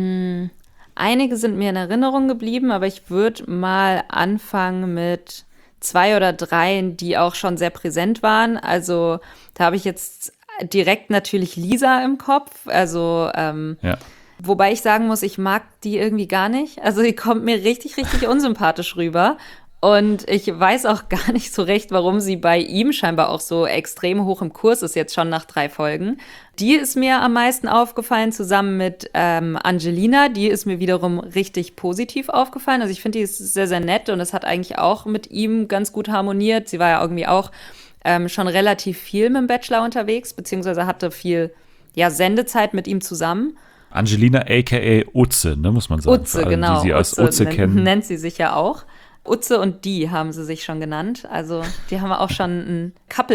Einige sind mir in Erinnerung geblieben, aber ich würde mal anfangen mit 2 oder 3, die auch schon sehr präsent waren. Also da habe ich jetzt direkt natürlich Lisa im Kopf. Also wobei ich sagen muss, ich mag die irgendwie gar nicht. Also die kommt mir richtig, richtig unsympathisch rüber. Und ich weiß auch gar nicht so recht, warum sie bei ihm scheinbar auch so extrem hoch im Kurs ist, jetzt schon nach 3 Folgen. Die ist mir am meisten aufgefallen, zusammen mit Angelina. Die ist mir wiederum richtig positiv aufgefallen. Also ich finde, die ist sehr, sehr nett und es hat eigentlich auch mit ihm ganz gut harmoniert. Sie war ja irgendwie auch schon relativ viel mit dem Bachelor unterwegs, beziehungsweise hatte viel Sendezeit mit ihm zusammen. Angelina a.k.a. Utze, ne, muss man sagen. Utze, alle, genau. die sie als Utze kennen. Nennt sie sich ja auch. Utze und die haben sie sich schon genannt. Also die haben auch schon ein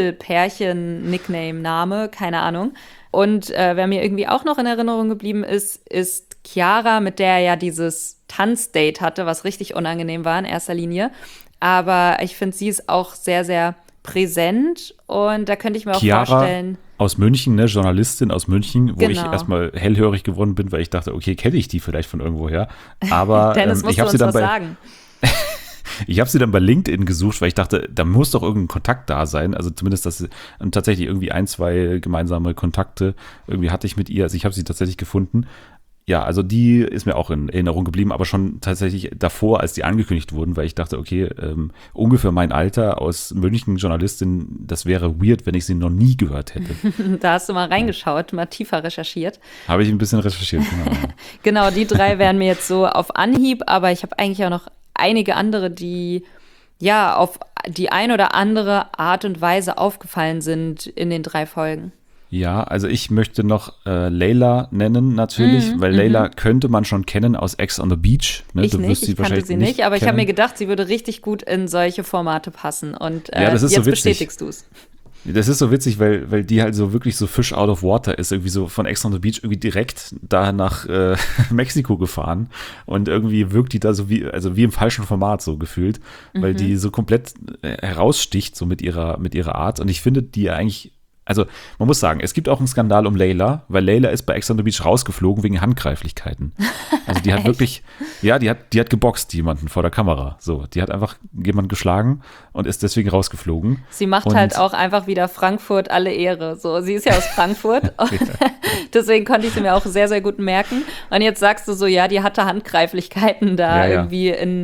Couple-Pärchen-Nickname-Name, keine Ahnung. Und wer mir irgendwie auch noch in Erinnerung geblieben ist Chiara, mit der er ja dieses Tanzdate hatte, was richtig unangenehm war in erster Linie. Aber ich finde, sie ist auch sehr, sehr präsent und da könnte ich mir auch Chiara vorstellen. Aus München, ne, Journalistin aus München, wo ich Genau. erstmal hellhörig geworden bin, weil ich dachte, okay, kenne ich die vielleicht von irgendwoher. Aber Dennis, musst ich du habe uns sie dann was bei sagen. Ich habe sie dann bei LinkedIn gesucht, weil ich dachte, da muss doch irgendein Kontakt da sein. Also zumindest, dass sie tatsächlich irgendwie 1, 2 gemeinsame Kontakte irgendwie hatte ich mit ihr. Also ich habe sie tatsächlich gefunden. Ja, also die ist mir auch in Erinnerung geblieben, aber schon tatsächlich davor, als die angekündigt wurden, weil ich dachte, okay, ungefähr mein Alter aus München, Journalistin, das wäre weird, wenn ich sie noch nie gehört hätte. Da hast du mal reingeschaut, mal tiefer recherchiert. Habe ich ein bisschen recherchiert, genau. Genau, die 3 wären mir jetzt so auf Anhieb, aber ich habe eigentlich auch noch einige andere, die ja auf die ein oder andere Art und Weise aufgefallen sind in den 3 Folgen. Ja, also ich möchte noch Layla nennen natürlich, weil Layla könnte man schon kennen aus Ex on the Beach. Ne? Ich nicht, ich kannte sie nicht, aber ich habe mir gedacht, sie würde richtig gut in solche Formate passen und ja, das ist jetzt so witzig. bestätigst du es. Das ist so witzig, weil die halt so wirklich so Fish out of water ist, irgendwie so von Ex on the Beach irgendwie direkt da nach Mexiko gefahren und irgendwie wirkt die da so wie im falschen Format so gefühlt, weil die so komplett heraussticht so mit ihrer Art und ich finde die eigentlich Also man muss sagen, es gibt auch einen Skandal um Layla, weil Layla ist bei Ex on the Beach rausgeflogen wegen Handgreiflichkeiten. Also die hat wirklich, ja, die hat geboxt jemanden vor der Kamera. So, die hat einfach jemanden geschlagen und ist deswegen rausgeflogen. Sie macht halt auch einfach wieder Frankfurt alle Ehre. So, sie ist ja aus Frankfurt. Deswegen konnte ich sie mir auch sehr, sehr gut merken. Und jetzt sagst du so, ja, die hatte Handgreiflichkeiten da irgendwie in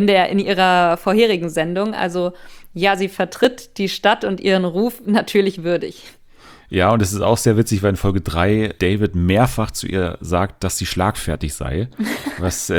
ihrer vorherigen Sendung. Also ja, sie vertritt die Stadt und ihren Ruf natürlich würdig. Ja, und es ist auch sehr witzig, weil in Folge 3 David mehrfach zu ihr sagt, dass sie schlagfertig sei. Also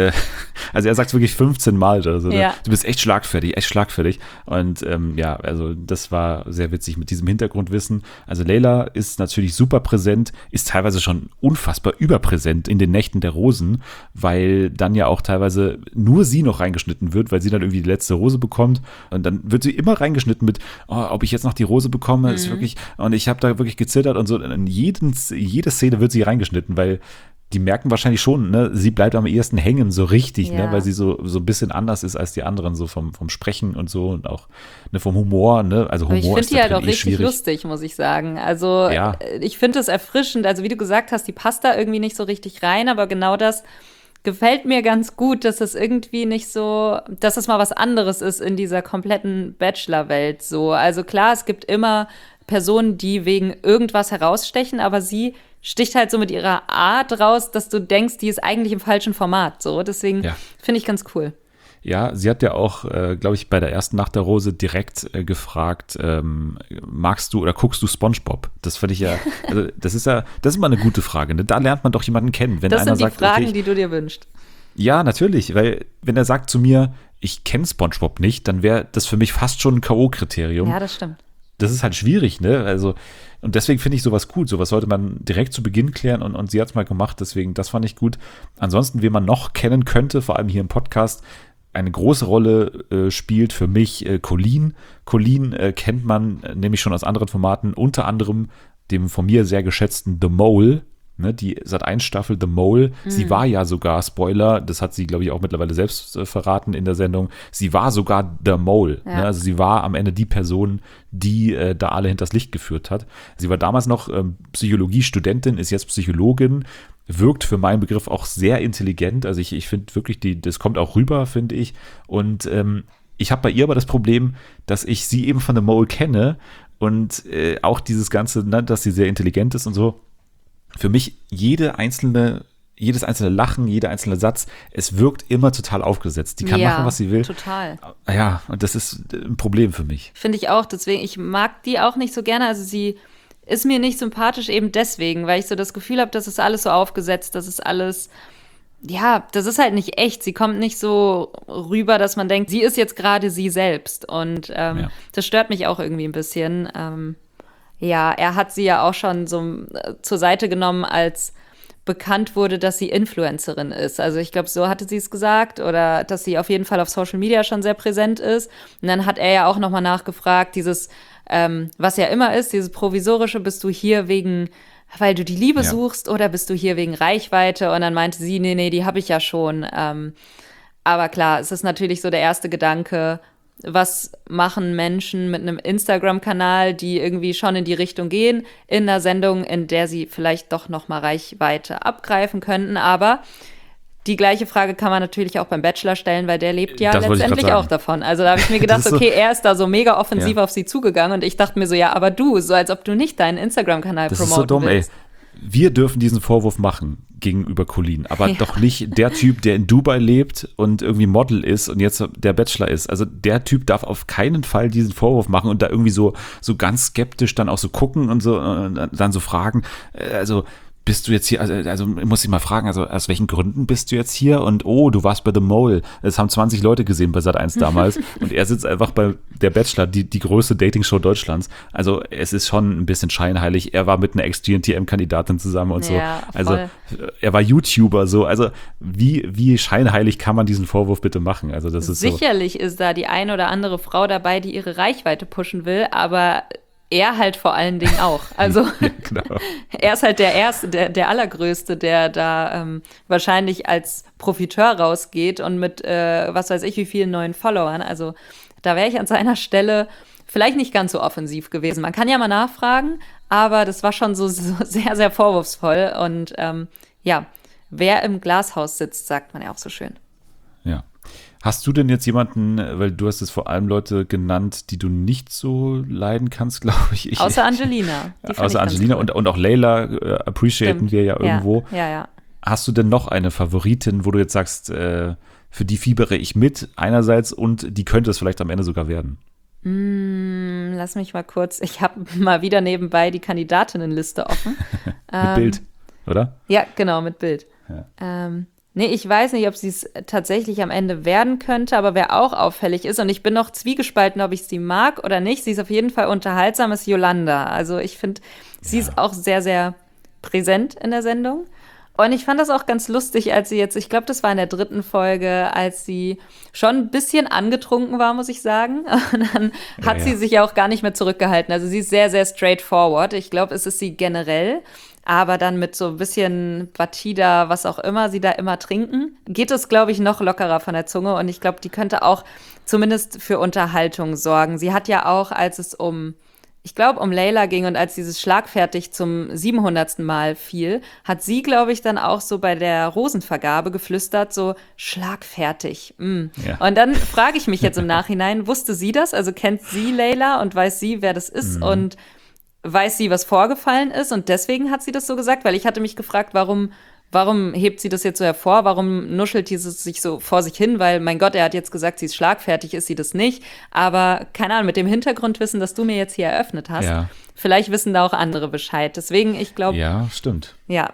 er sagt es wirklich 15 Mal oder so. Ja. Du bist echt schlagfertig, echt schlagfertig. Und also das war sehr witzig mit diesem Hintergrundwissen. Also Layla ist natürlich super präsent, ist teilweise schon unfassbar überpräsent in den Nächten der Rosen, weil dann ja auch teilweise nur sie noch reingeschnitten wird, weil sie dann irgendwie die letzte Rose bekommt. Und dann wird sie immer reingeschnitten mit, ob ich jetzt noch die Rose bekomme, ist wirklich, und ich habe da wirklich gezittert und so. In jede Szene wird sie reingeschnitten, weil die merken wahrscheinlich schon, ne, sie bleibt am ehesten hängen, so richtig, ne, weil sie so ein bisschen anders ist als die anderen, so vom Sprechen und so und auch vom Humor, ne, also Humor ist ich finde die halt auch richtig schwierig. Lustig, muss ich sagen. Also ich finde es erfrischend, also wie du gesagt hast, die passt da irgendwie nicht so richtig rein, aber genau das gefällt mir ganz gut, dass es irgendwie nicht so, dass es mal was anderes ist in dieser kompletten Bachelor-Welt so. Also klar, es gibt immer Personen, die wegen irgendwas herausstechen, aber sie sticht halt so mit ihrer Art raus, dass du denkst, die ist eigentlich im falschen Format. So, deswegen finde ich ganz cool. Ja, sie hat ja auch, glaube ich, bei der ersten Nacht der Rose direkt gefragt, magst du oder guckst du SpongeBob? Das fand ich ja, also das ist mal eine gute Frage. Ne? Da lernt man doch jemanden kennen. Wenn das einer sind die sagt, Fragen, okay, die du dir wünschst. Ja, natürlich, weil wenn er sagt zu mir, ich kenne SpongeBob nicht, dann wäre das für mich fast schon ein K.O.-Kriterium. Ja, das stimmt. Das ist halt schwierig, ne? Also, und deswegen finde ich sowas gut. Sowas sollte man direkt zu Beginn klären und sie hat es mal gemacht, deswegen, das fand ich gut. Ansonsten, wen man noch kennen könnte, vor allem hier im Podcast, eine große Rolle spielt für mich Colleen. Colleen kennt man nämlich schon aus anderen Formaten, unter anderem dem von mir sehr geschätzten The Mole. Ne, die Sat.1-Staffel The Mole, sie war ja sogar, Spoiler, das hat sie, glaube ich, auch mittlerweile selbst verraten in der Sendung, sie war sogar The Mole. Ja. Ne, also sie war am Ende die Person, die da alle hinters Licht geführt hat. Sie war damals noch Psychologiestudentin, ist jetzt Psychologin, wirkt für meinen Begriff auch sehr intelligent. Also ich finde wirklich, das kommt auch rüber, finde ich. Und ich habe bei ihr aber das Problem, dass ich sie eben von The Mole kenne und auch dieses Ganze, ne, dass sie sehr intelligent ist und so. Für mich jedes einzelne Lachen, jeder einzelne Satz, es wirkt immer total aufgesetzt. Die kann machen, was sie will. Total. Ja, und das ist ein Problem für mich. Finde ich auch, deswegen, ich mag die auch nicht so gerne. Also sie ist mir nicht sympathisch eben deswegen, weil ich so das Gefühl habe, das ist alles so aufgesetzt, das ist alles, ja, das ist halt nicht echt. Sie kommt nicht so rüber, dass man denkt, sie ist jetzt gerade sie selbst. Und das stört mich auch irgendwie ein bisschen. Ja, er hat sie ja auch schon so zur Seite genommen, als bekannt wurde, dass sie Influencerin ist. Also ich glaube, so hatte sie es gesagt, oder dass sie auf jeden Fall auf Social Media schon sehr präsent ist. Und dann hat er ja auch nochmal nachgefragt, dieses, was ja immer ist, dieses provisorische, bist du hier weil du die Liebe suchst, oder bist du hier wegen Reichweite? Und dann meinte sie, nee, die habe ich ja schon. Aber klar, es ist natürlich so der erste Gedanke, was machen Menschen mit einem Instagram-Kanal, die irgendwie schon in die Richtung gehen, in einer Sendung, in der sie vielleicht doch noch mal Reichweite abgreifen könnten. Aber die gleiche Frage kann man natürlich auch beim Bachelor stellen, weil der lebt ja letztendlich auch davon. Also da habe ich mir gedacht, okay, er ist da so mega offensiv auf sie zugegangen und ich dachte mir so, ja, aber du, so als ob du nicht deinen Instagram-Kanal promoten willst. Das ist so dumm, willst. Ey. Wir dürfen diesen Vorwurf machen gegenüber Colleen, aber doch nicht der Typ, der in Dubai lebt und irgendwie Model ist und jetzt der Bachelor ist. Also der Typ darf auf keinen Fall diesen Vorwurf machen und da irgendwie so ganz skeptisch dann auch so gucken und so und dann so fragen. Also bist du jetzt hier, also muss ich mal fragen, also aus welchen Gründen bist du jetzt hier? Und du warst bei The Mole. Das haben 20 Leute gesehen bei Sat.1 damals. Und er sitzt einfach bei der Bachelor, die größte Dating-Show Deutschlands. Also es ist schon ein bisschen scheinheilig. Er war mit einer Ex-GNTM-Kandidatin zusammen und so. Also er war YouTuber so. Also wie scheinheilig kann man diesen Vorwurf bitte machen? Also das ist sicherlich ist da die eine oder andere Frau dabei, die ihre Reichweite pushen will, aber er halt vor allen Dingen auch. Also ja, genau. Er ist halt der Erste, der Allergrößte, der da wahrscheinlich als Profiteur rausgeht und mit was weiß ich wie vielen neuen Followern. Also da wäre ich an seiner Stelle vielleicht nicht ganz so offensiv gewesen. Man kann ja mal nachfragen, aber das war schon so sehr, sehr vorwurfsvoll. Und ja, wer im Glashaus sitzt, sagt man ja auch so schön. Ja. Hast du denn jetzt jemanden, weil du hast es vor allem Leute genannt, die du nicht so leiden kannst, glaube ich. Außer Angelina. Außer Angelina cool. und auch Layla appreciaten wir ja irgendwo. Ja. Hast du denn noch eine Favoritin, wo du jetzt sagst, für die fiebere ich mit einerseits und die könnte es vielleicht am Ende sogar werden? Lass mich mal kurz, ich habe mal wieder nebenbei die Kandidatinnenliste offen. Mit Bild, oder? Ja, genau, mit Bild. Ja. Nee, ich weiß nicht, ob sie es tatsächlich am Ende werden könnte, aber wer auch auffällig ist, und ich bin noch zwiegespalten, ob ich sie mag oder nicht, sie ist auf jeden Fall unterhaltsam, ist Yolanda. Also ich finde, sie ist auch sehr, sehr präsent in der Sendung. Und ich fand das auch ganz lustig, als sie jetzt, ich glaube, das war in der 3. Folge, als sie schon ein bisschen angetrunken war, muss ich sagen. Und dann hat sie sich ja auch gar nicht mehr zurückgehalten. Also sie ist sehr, sehr straightforward. Ich glaube, es ist sie generell. Aber dann mit so ein bisschen Batida, was auch immer sie da immer trinken, geht es, glaube ich, noch lockerer von der Zunge. Und ich glaube, die könnte auch zumindest für Unterhaltung sorgen. Sie hat ja auch, als es um Layla ging und als dieses schlagfertig zum 700. Mal fiel, hat sie, glaube ich, dann auch so bei der Rosenvergabe geflüstert, so schlagfertig. Ja. Und dann frage ich mich jetzt im Nachhinein, wusste sie das? Also kennt sie Layla und weiß sie, wer das ist? Und weiß sie, was vorgefallen ist? Und deswegen hat sie das so gesagt? Weil ich hatte mich gefragt, warum hebt sie das jetzt so hervor? Warum nuschelt dieses sich so vor sich hin? Weil, mein Gott, er hat jetzt gesagt, sie ist schlagfertig, ist sie das nicht. Aber, keine Ahnung, mit dem Hintergrundwissen, das du mir jetzt hier eröffnet hast, vielleicht wissen da auch andere Bescheid. Deswegen, ich glaube. Ja, stimmt. Ja,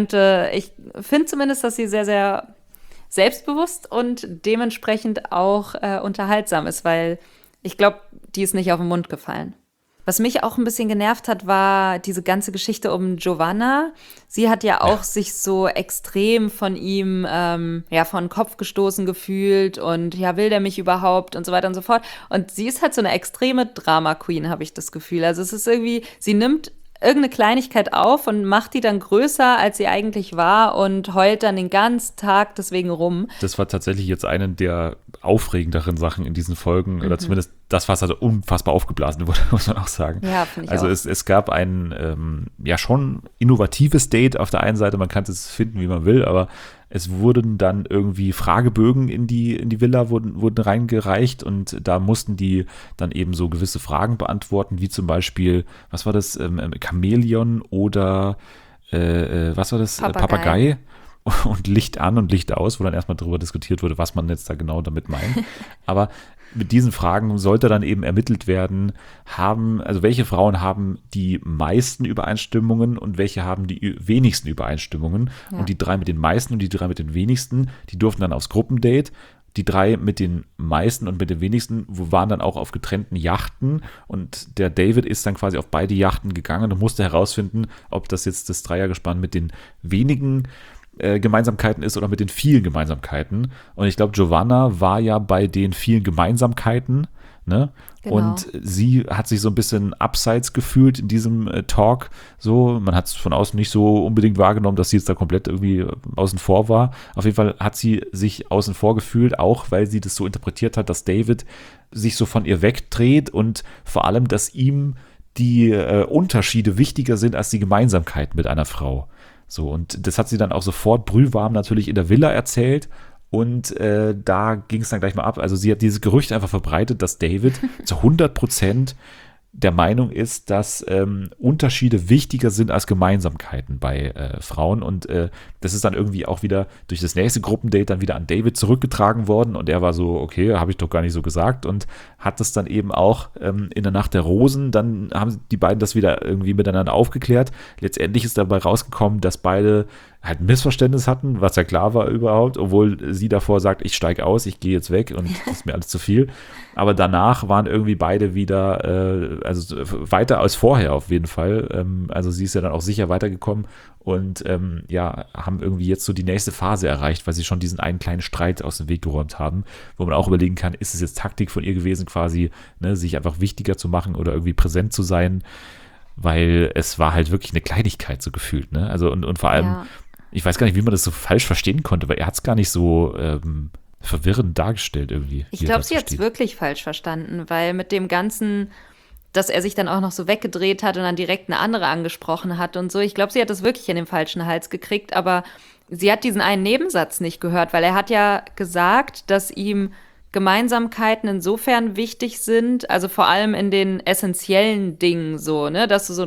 ich finde zumindest, dass sie sehr, sehr selbstbewusst und dementsprechend auch unterhaltsam ist, weil ich glaube, die ist nicht auf den Mund gefallen. Was mich auch ein bisschen genervt hat, war diese ganze Geschichte um Giovanna. Sie hat ja auch sich so extrem von ihm von den Kopf gestoßen gefühlt und ja, will der mich überhaupt und so weiter und so fort. Und sie ist halt so eine extreme Drama-Queen, habe ich das Gefühl. Also es ist irgendwie, sie nimmt irgendeine Kleinigkeit auf und macht die dann größer, als sie eigentlich war und heult dann den ganzen Tag deswegen rum. Das war tatsächlich jetzt eine der aufregenderen Sachen in diesen Folgen, oder zumindest das, was also unfassbar aufgeblasen wurde, muss man auch sagen. Ja, finde ich also auch. Es gab ein schon innovatives Date auf der einen Seite, man kann es finden, wie man will, aber es wurden dann irgendwie Fragebögen in die Villa wurden reingereicht und da mussten die dann eben so gewisse Fragen beantworten, wie zum Beispiel, was war das, Chamäleon oder was war das, Papagei? Und Licht an und Licht aus, wo dann erstmal darüber diskutiert wurde, was man jetzt da genau damit meint. Aber mit diesen Fragen sollte dann eben ermittelt werden, welche Frauen haben die meisten Übereinstimmungen und welche haben die wenigsten Übereinstimmungen. Ja. Und die 3 mit den meisten und die 3 mit den wenigsten, die durften dann aufs Gruppendate. Die 3 mit den meisten und mit den wenigsten waren dann auch auf getrennten Yachten und der David ist dann quasi auf beide Yachten gegangen und musste herausfinden, ob das jetzt das Dreiergespann mit den wenigen Gemeinsamkeiten ist oder mit den vielen Gemeinsamkeiten. Und ich glaube, Giovanna war ja bei den vielen Gemeinsamkeiten, ne? Genau. Und sie hat sich so ein bisschen abseits gefühlt in diesem Talk. So, man hat es von außen nicht so unbedingt wahrgenommen, dass sie jetzt da komplett irgendwie außen vor war. Auf jeden Fall hat sie sich außen vor gefühlt, auch weil sie das so interpretiert hat, dass David sich so von ihr wegdreht und vor allem, dass ihm die Unterschiede wichtiger sind als die Gemeinsamkeiten mit einer Frau. So, und das hat sie dann auch sofort brühwarm natürlich in der Villa erzählt und da ging es dann gleich mal ab. Also sie hat dieses Gerücht einfach verbreitet, dass David zu 100% der Meinung ist, dass Unterschiede wichtiger sind als Gemeinsamkeiten bei Frauen und das ist dann irgendwie auch wieder durch das nächste Gruppendate dann wieder an David zurückgetragen worden und er war so, okay, habe ich doch gar nicht so gesagt und hat das dann eben auch in der Nacht der Rosen, dann haben die beiden das wieder irgendwie miteinander aufgeklärt. Letztendlich ist dabei rausgekommen, dass beide halt ein Missverständnis hatten, was ja klar war überhaupt, obwohl sie davor sagt, ich steige aus, ich gehe jetzt weg und das ist mir alles zu viel. Aber danach waren irgendwie beide wieder, also weiter als vorher auf jeden Fall. Also sie ist ja dann auch sicher weitergekommen und haben irgendwie jetzt so die nächste Phase erreicht, weil sie schon diesen einen kleinen Streit aus dem Weg geräumt haben, wo man auch überlegen kann, ist es jetzt Taktik von ihr gewesen quasi, ne, sich einfach wichtiger zu machen oder irgendwie präsent zu sein, weil es war halt wirklich eine Kleinigkeit so gefühlt, ne? Also und vor allem, ich weiß gar nicht, wie man das so falsch verstehen konnte, weil er hat es gar nicht so verwirrend dargestellt irgendwie. Ich glaube, sie hat es wirklich falsch verstanden, weil mit dem ganzen dass er sich dann auch noch so weggedreht hat und dann direkt eine andere angesprochen hat und so. Ich glaube, sie hat das wirklich in den falschen Hals gekriegt, aber sie hat diesen einen Nebensatz nicht gehört, weil er hat ja gesagt, dass ihm Gemeinsamkeiten insofern wichtig sind, also vor allem in den essentiellen Dingen so, ne, dass du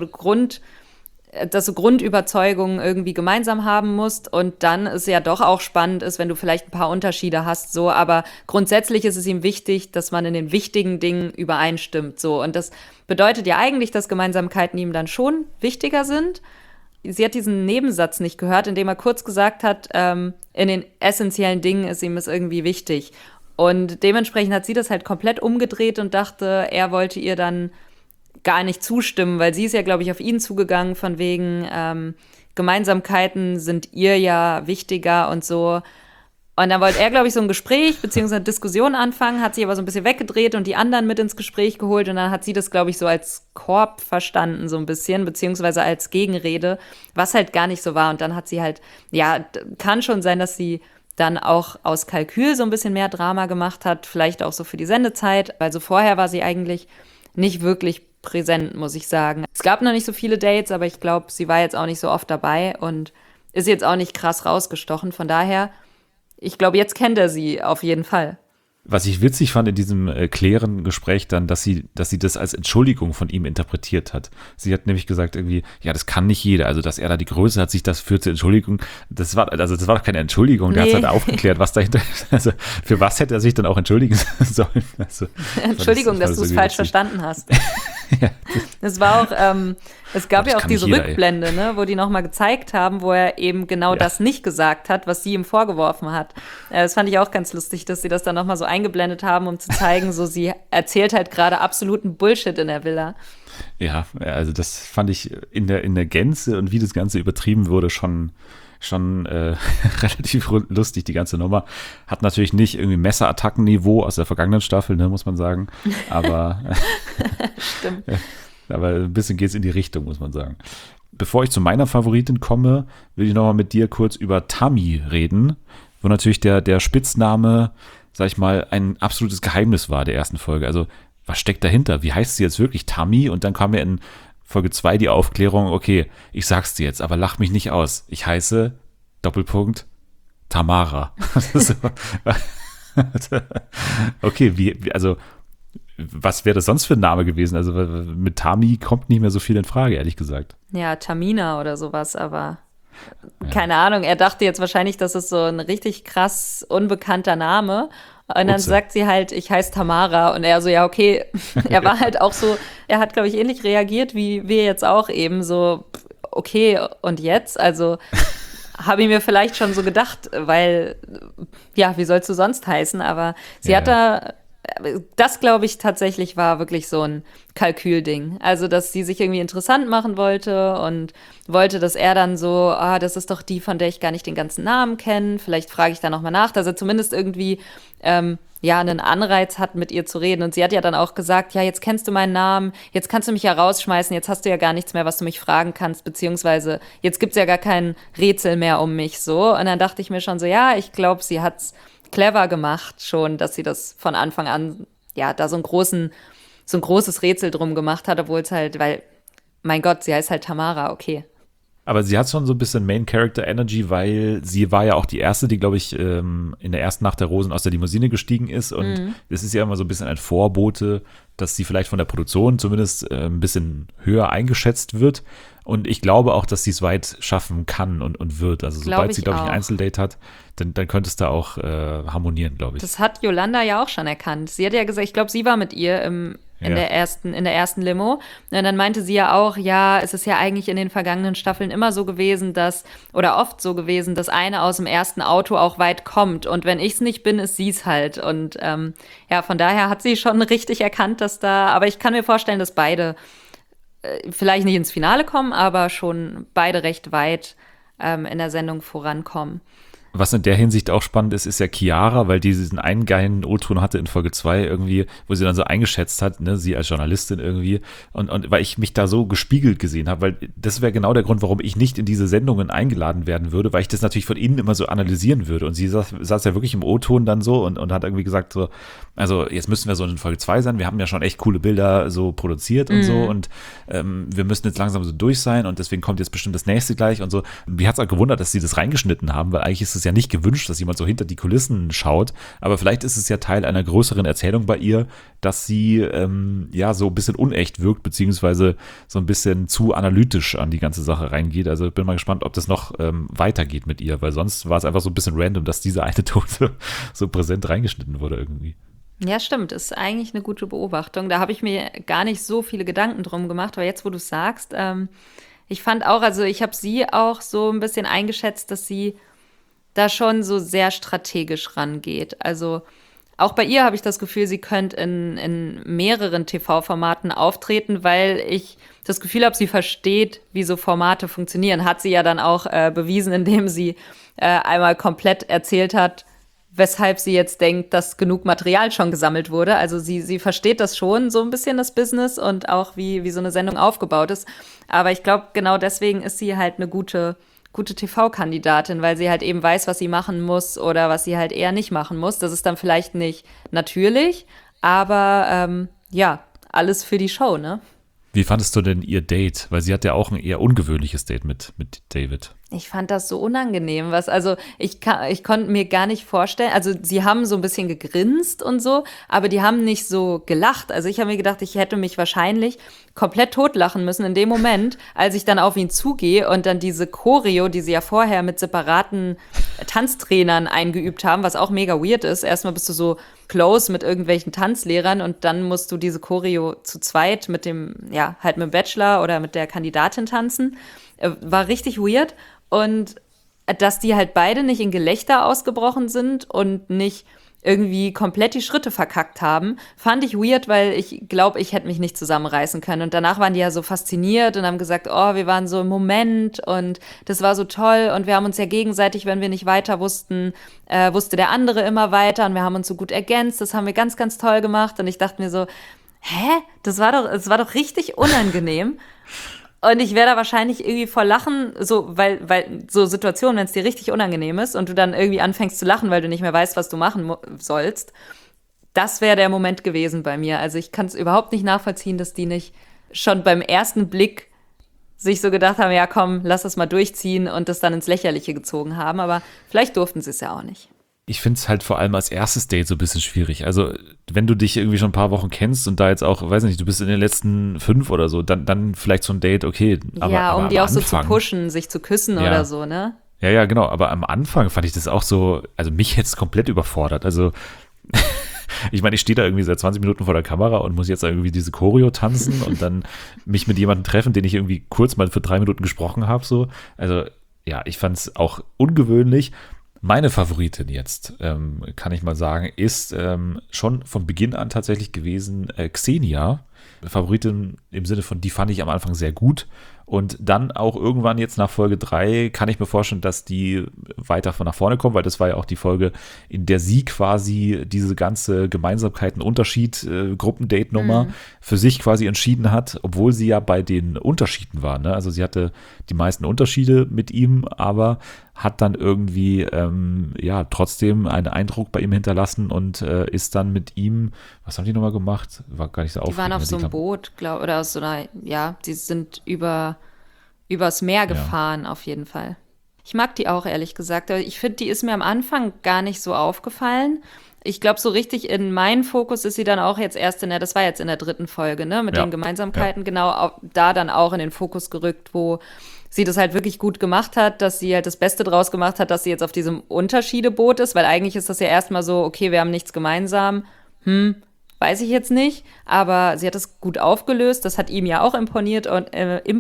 Grundüberzeugungen irgendwie gemeinsam haben musst und dann ist ja doch auch spannend ist, wenn du vielleicht ein paar Unterschiede hast, so, aber grundsätzlich ist es ihm wichtig, dass man in den wichtigen Dingen übereinstimmt, so, und das bedeutet ja eigentlich, dass Gemeinsamkeiten ihm dann schon wichtiger sind. Sie hat diesen Nebensatz nicht gehört, in dem er kurz gesagt hat, in den essentiellen Dingen ist ihm es irgendwie wichtig. Und dementsprechend hat sie das halt komplett umgedreht und dachte, er wollte ihr dann gar nicht zustimmen, weil sie ist ja, glaube ich, auf ihn zugegangen von wegen Gemeinsamkeiten sind ihr ja wichtiger und so. Und dann wollte er, glaube ich, so ein Gespräch bzw. eine Diskussion anfangen, hat sich aber so ein bisschen weggedreht und die anderen mit ins Gespräch geholt und dann hat sie das, glaube ich, so als Korb verstanden so ein bisschen, beziehungsweise als Gegenrede, was halt gar nicht so war. Und dann hat sie halt, ja, kann schon sein, dass sie dann auch aus Kalkül so ein bisschen mehr Drama gemacht hat, vielleicht auch so für die Sendezeit, weil so vorher war sie eigentlich nicht wirklich präsent, muss ich sagen. Es gab noch nicht so viele Dates, aber ich glaube, sie war jetzt auch nicht so oft dabei und ist jetzt auch nicht krass rausgestochen. Von daher, ich glaube, jetzt kennt er sie auf jeden Fall. Was ich witzig fand in diesem klären Gespräch dann, dass sie das als Entschuldigung von ihm interpretiert hat. Sie hat nämlich gesagt irgendwie, ja, das kann nicht jeder. Also, dass er da die Größe hat, sich das für zur Entschuldigung. Das war doch keine Entschuldigung. Der hat halt aufgeklärt, was dahinter ist. Also, für was hätte er sich dann auch entschuldigen sollen? Also, Entschuldigung, dass du es falsch verstanden hast. Ja. Es war auch, es gab ja auch diese Rückblende, ne, wo die nochmal gezeigt haben, wo er eben genau das nicht gesagt hat, was sie ihm vorgeworfen hat. Das fand ich auch ganz lustig, dass sie das dann nochmal so eingeblendet haben, um zu zeigen, so sie erzählt halt gerade absoluten Bullshit in der Villa. Ja, also das fand ich in der Gänze und wie das Ganze übertrieben wurde schon relativ lustig, die ganze Nummer. Hat natürlich nicht irgendwie Messerattackenniveau aus der vergangenen Staffel, ne, muss man sagen. Aber, Stimmt. Aber ein bisschen geht es in die Richtung, muss man sagen. Bevor ich zu meiner Favoritin komme, will ich nochmal mit dir kurz über Tammy reden, wo natürlich der Spitzname, sag ich mal, ein absolutes Geheimnis war der ersten Folge. Also, was steckt dahinter? Wie heißt sie jetzt wirklich? Tammy? Und dann kam ja in Folge 2 die Aufklärung, okay, ich sag's dir jetzt, aber lach mich nicht aus. Ich heiße, Doppelpunkt, Tamara. Okay, also, was wäre das sonst für ein Name gewesen? Also, mit Tami kommt nicht mehr so viel in Frage, ehrlich gesagt. Ja, Tamina oder sowas, aber keine Ahnung. Er dachte jetzt wahrscheinlich, das ist so ein richtig krass unbekannter Name. Und dann sagt sie halt, ich heiße Tamara. Und er so, ja, okay. Er war halt auch so, er hat, glaube ich, ähnlich reagiert, wie wir jetzt auch eben so, okay, und jetzt? Also habe ich mir vielleicht schon so gedacht, weil, ja, wie sollst du sonst heißen? Aber sie hat da, das glaube ich tatsächlich war wirklich so ein Kalkülding. Also, dass sie sich irgendwie interessant machen wollte und wollte, dass er dann so, das ist doch die, von der ich gar nicht den ganzen Namen kenne. Vielleicht frage ich da nochmal nach, dass er zumindest irgendwie einen Anreiz hat, mit ihr zu reden. Und sie hat ja dann auch gesagt, ja, jetzt kennst du meinen Namen, jetzt kannst du mich ja rausschmeißen, jetzt hast du ja gar nichts mehr, was du mich fragen kannst, beziehungsweise jetzt gibt's ja gar kein Rätsel mehr um mich so. Und dann dachte ich mir schon so, ja, ich glaube, sie hat's clever gemacht schon, dass sie das von Anfang an, ja, da so ein großes Rätsel drum gemacht hat, obwohl es halt, weil, mein Gott, sie heißt halt Tamara, okay. Aber sie hat schon so ein bisschen Main-Character-Energy, weil sie war ja auch die Erste, die, glaube ich, in der ersten Nacht der Rosen aus der Limousine gestiegen ist. Und es ist ja immer so ein bisschen ein Vorbote, dass sie vielleicht von der Produktion zumindest ein bisschen höher eingeschätzt wird. Und ich glaube auch, dass sie es weit schaffen kann und wird. Also sobald sie, glaube ich, ein Einzeldate hat, dann könnte es da auch harmonieren, glaube ich. Das hat Yolanda ja auch schon erkannt. Sie hat ja gesagt, ich glaube, sie war mit ihr in der ersten Limo. Und dann meinte sie ja auch, ja, es ist ja eigentlich in den vergangenen Staffeln immer so gewesen, oder oft so gewesen, dass eine aus dem ersten Auto auch weit kommt. Und wenn ich es nicht bin, ist sie es halt. Und von daher hat sie schon richtig erkannt, aber ich kann mir vorstellen, dass beide vielleicht nicht ins Finale kommen, aber schon beide recht weit in der Sendung vorankommen. Was in der Hinsicht auch spannend ist, ist ja Chiara, weil die diesen einen geilen O-Ton hatte in Folge 2 irgendwie, wo sie dann so eingeschätzt hat, ne, sie als Journalistin irgendwie. Und weil ich mich da so gespiegelt gesehen habe, weil das wäre genau der Grund, warum ich nicht in diese Sendungen eingeladen werden würde, weil ich das natürlich von innen immer so analysieren würde. Und sie saß ja wirklich im O-Ton dann so und hat irgendwie gesagt so, also jetzt müssen wir so in Folge 2 sein, wir haben ja schon echt coole Bilder so produziert und so und wir müssen jetzt langsam so durch sein und deswegen kommt jetzt bestimmt das nächste gleich und so. Und mich hat es auch gewundert, dass sie das reingeschnitten haben, weil eigentlich ist es ja nicht gewünscht, dass jemand so hinter die Kulissen schaut, aber vielleicht ist es ja Teil einer größeren Erzählung bei ihr, dass sie ja so ein bisschen unecht wirkt, beziehungsweise so ein bisschen zu analytisch an die ganze Sache reingeht. Also bin mal gespannt, ob das noch weitergeht mit ihr, weil sonst war es einfach so ein bisschen random, dass diese eine Tote so präsent reingeschnitten wurde irgendwie. Ja, stimmt. Ist eigentlich eine gute Beobachtung. Da habe ich mir gar nicht so viele Gedanken drum gemacht, aber jetzt, wo du es sagst, ich fand auch, also ich habe sie auch so ein bisschen eingeschätzt, dass sie da schon so sehr strategisch rangeht. Also auch bei ihr habe ich das Gefühl, sie könnte in mehreren TV-Formaten auftreten, weil ich das Gefühl habe, sie versteht, wie so Formate funktionieren. Hat sie ja dann auch bewiesen, indem sie einmal komplett erzählt hat, weshalb sie jetzt denkt, dass genug Material schon gesammelt wurde. Also sie versteht das schon, so ein bisschen das Business und auch wie so eine Sendung aufgebaut ist. Aber ich glaube, genau deswegen ist sie halt eine gute TV-Kandidatin, weil sie halt eben weiß, was sie machen muss oder was sie halt eher nicht machen muss. Das ist dann vielleicht nicht natürlich, aber ja, alles für die Show, ne? Wie fandest du denn ihr Date? Weil sie hat ja auch ein eher ungewöhnliches Date mit David. Ich fand das so unangenehm, ich konnte mir gar nicht vorstellen, also sie haben so ein bisschen gegrinst und so, aber die haben nicht so gelacht. Also ich habe mir gedacht, ich hätte mich wahrscheinlich komplett totlachen müssen in dem Moment, als ich dann auf ihn zugehe und dann diese Choreo, die sie ja vorher mit separaten Tanztrainern eingeübt haben, was auch mega weird ist. Erstmal bist du so close mit irgendwelchen Tanzlehrern und dann musst du diese Choreo zu zweit mit dem Bachelor oder mit der Kandidatin tanzen. War richtig weird. Und dass die halt beide nicht in Gelächter ausgebrochen sind und nicht irgendwie komplett die Schritte verkackt haben, fand ich weird, weil ich glaube, ich hätte mich nicht zusammenreißen können. Und danach waren die ja so fasziniert und haben gesagt, oh, wir waren so im Moment und das war so toll und wir haben uns ja gegenseitig, wenn wir nicht weiter wussten, wusste der andere immer weiter und wir haben uns so gut ergänzt. Das haben wir ganz, ganz toll gemacht. Und ich dachte mir so, das war doch richtig unangenehm. Und ich wäre da wahrscheinlich irgendwie vor Lachen, so, weil so Situationen, wenn es dir richtig unangenehm ist und du dann irgendwie anfängst zu lachen, weil du nicht mehr weißt, was du machen sollst, das wäre der Moment gewesen bei mir. Also ich kann es überhaupt nicht nachvollziehen, dass die nicht schon beim ersten Blick sich so gedacht haben, ja komm, lass das mal durchziehen und das dann ins Lächerliche gezogen haben. Aber vielleicht durften sie es ja auch nicht. Ich finde es halt vor allem als erstes Date so ein bisschen schwierig. Also, wenn du dich irgendwie schon ein paar Wochen kennst und da jetzt auch, weiß nicht, du bist in den letzten 5 oder so, dann vielleicht so ein Date, okay. Aber um die auch Anfang, so zu pushen, sich zu küssen oder so, ne? Ja, genau. Aber am Anfang fand ich das auch so, also mich jetzt komplett überfordert. Also, ich meine, ich stehe da irgendwie seit 20 Minuten vor der Kamera und muss jetzt irgendwie diese Choreo tanzen und dann mich mit jemandem treffen, den ich irgendwie kurz mal für 3 Minuten gesprochen habe, so. Also, ja, ich fand es auch ungewöhnlich. Meine Favoritin jetzt, kann ich mal sagen, ist schon von Beginn an tatsächlich gewesen Xenia. Favoritin im Sinne von, die fand ich am Anfang sehr gut. Und dann auch irgendwann jetzt nach Folge 3 kann ich mir vorstellen, dass die weiter von nach vorne kommen, weil das war ja auch die Folge, in der sie quasi diese ganze Gemeinsamkeiten, Unterschied, Gruppendate-Nummer für sich quasi entschieden hat, obwohl sie ja bei den Unterschieden war. Ne? Also sie hatte die meisten Unterschiede mit ihm, aber hat dann irgendwie trotzdem einen Eindruck bei ihm hinterlassen und ist dann mit ihm, was haben die nochmal gemacht? War gar nicht so aufregend. Die waren auf so einem Boot, glaube ich, oder aus so einer, die sind übers Meer gefahren, auf jeden Fall. Ich mag die auch, ehrlich gesagt. Aber ich finde, die ist mir am Anfang gar nicht so aufgefallen. Ich glaube, so richtig in meinen Fokus ist sie dann auch jetzt erst das war jetzt in der 3. Folge, ne, mit den Gemeinsamkeiten, genau, da dann auch in den Fokus gerückt, wo sie das halt wirklich gut gemacht hat, dass sie halt das Beste draus gemacht hat, dass sie jetzt auf diesem Unterschiedeboot ist, weil eigentlich ist das ja erstmal so, okay, wir haben nichts gemeinsam, weiß ich jetzt nicht, aber sie hat das gut aufgelöst, das hat ihm ja auch imponiert und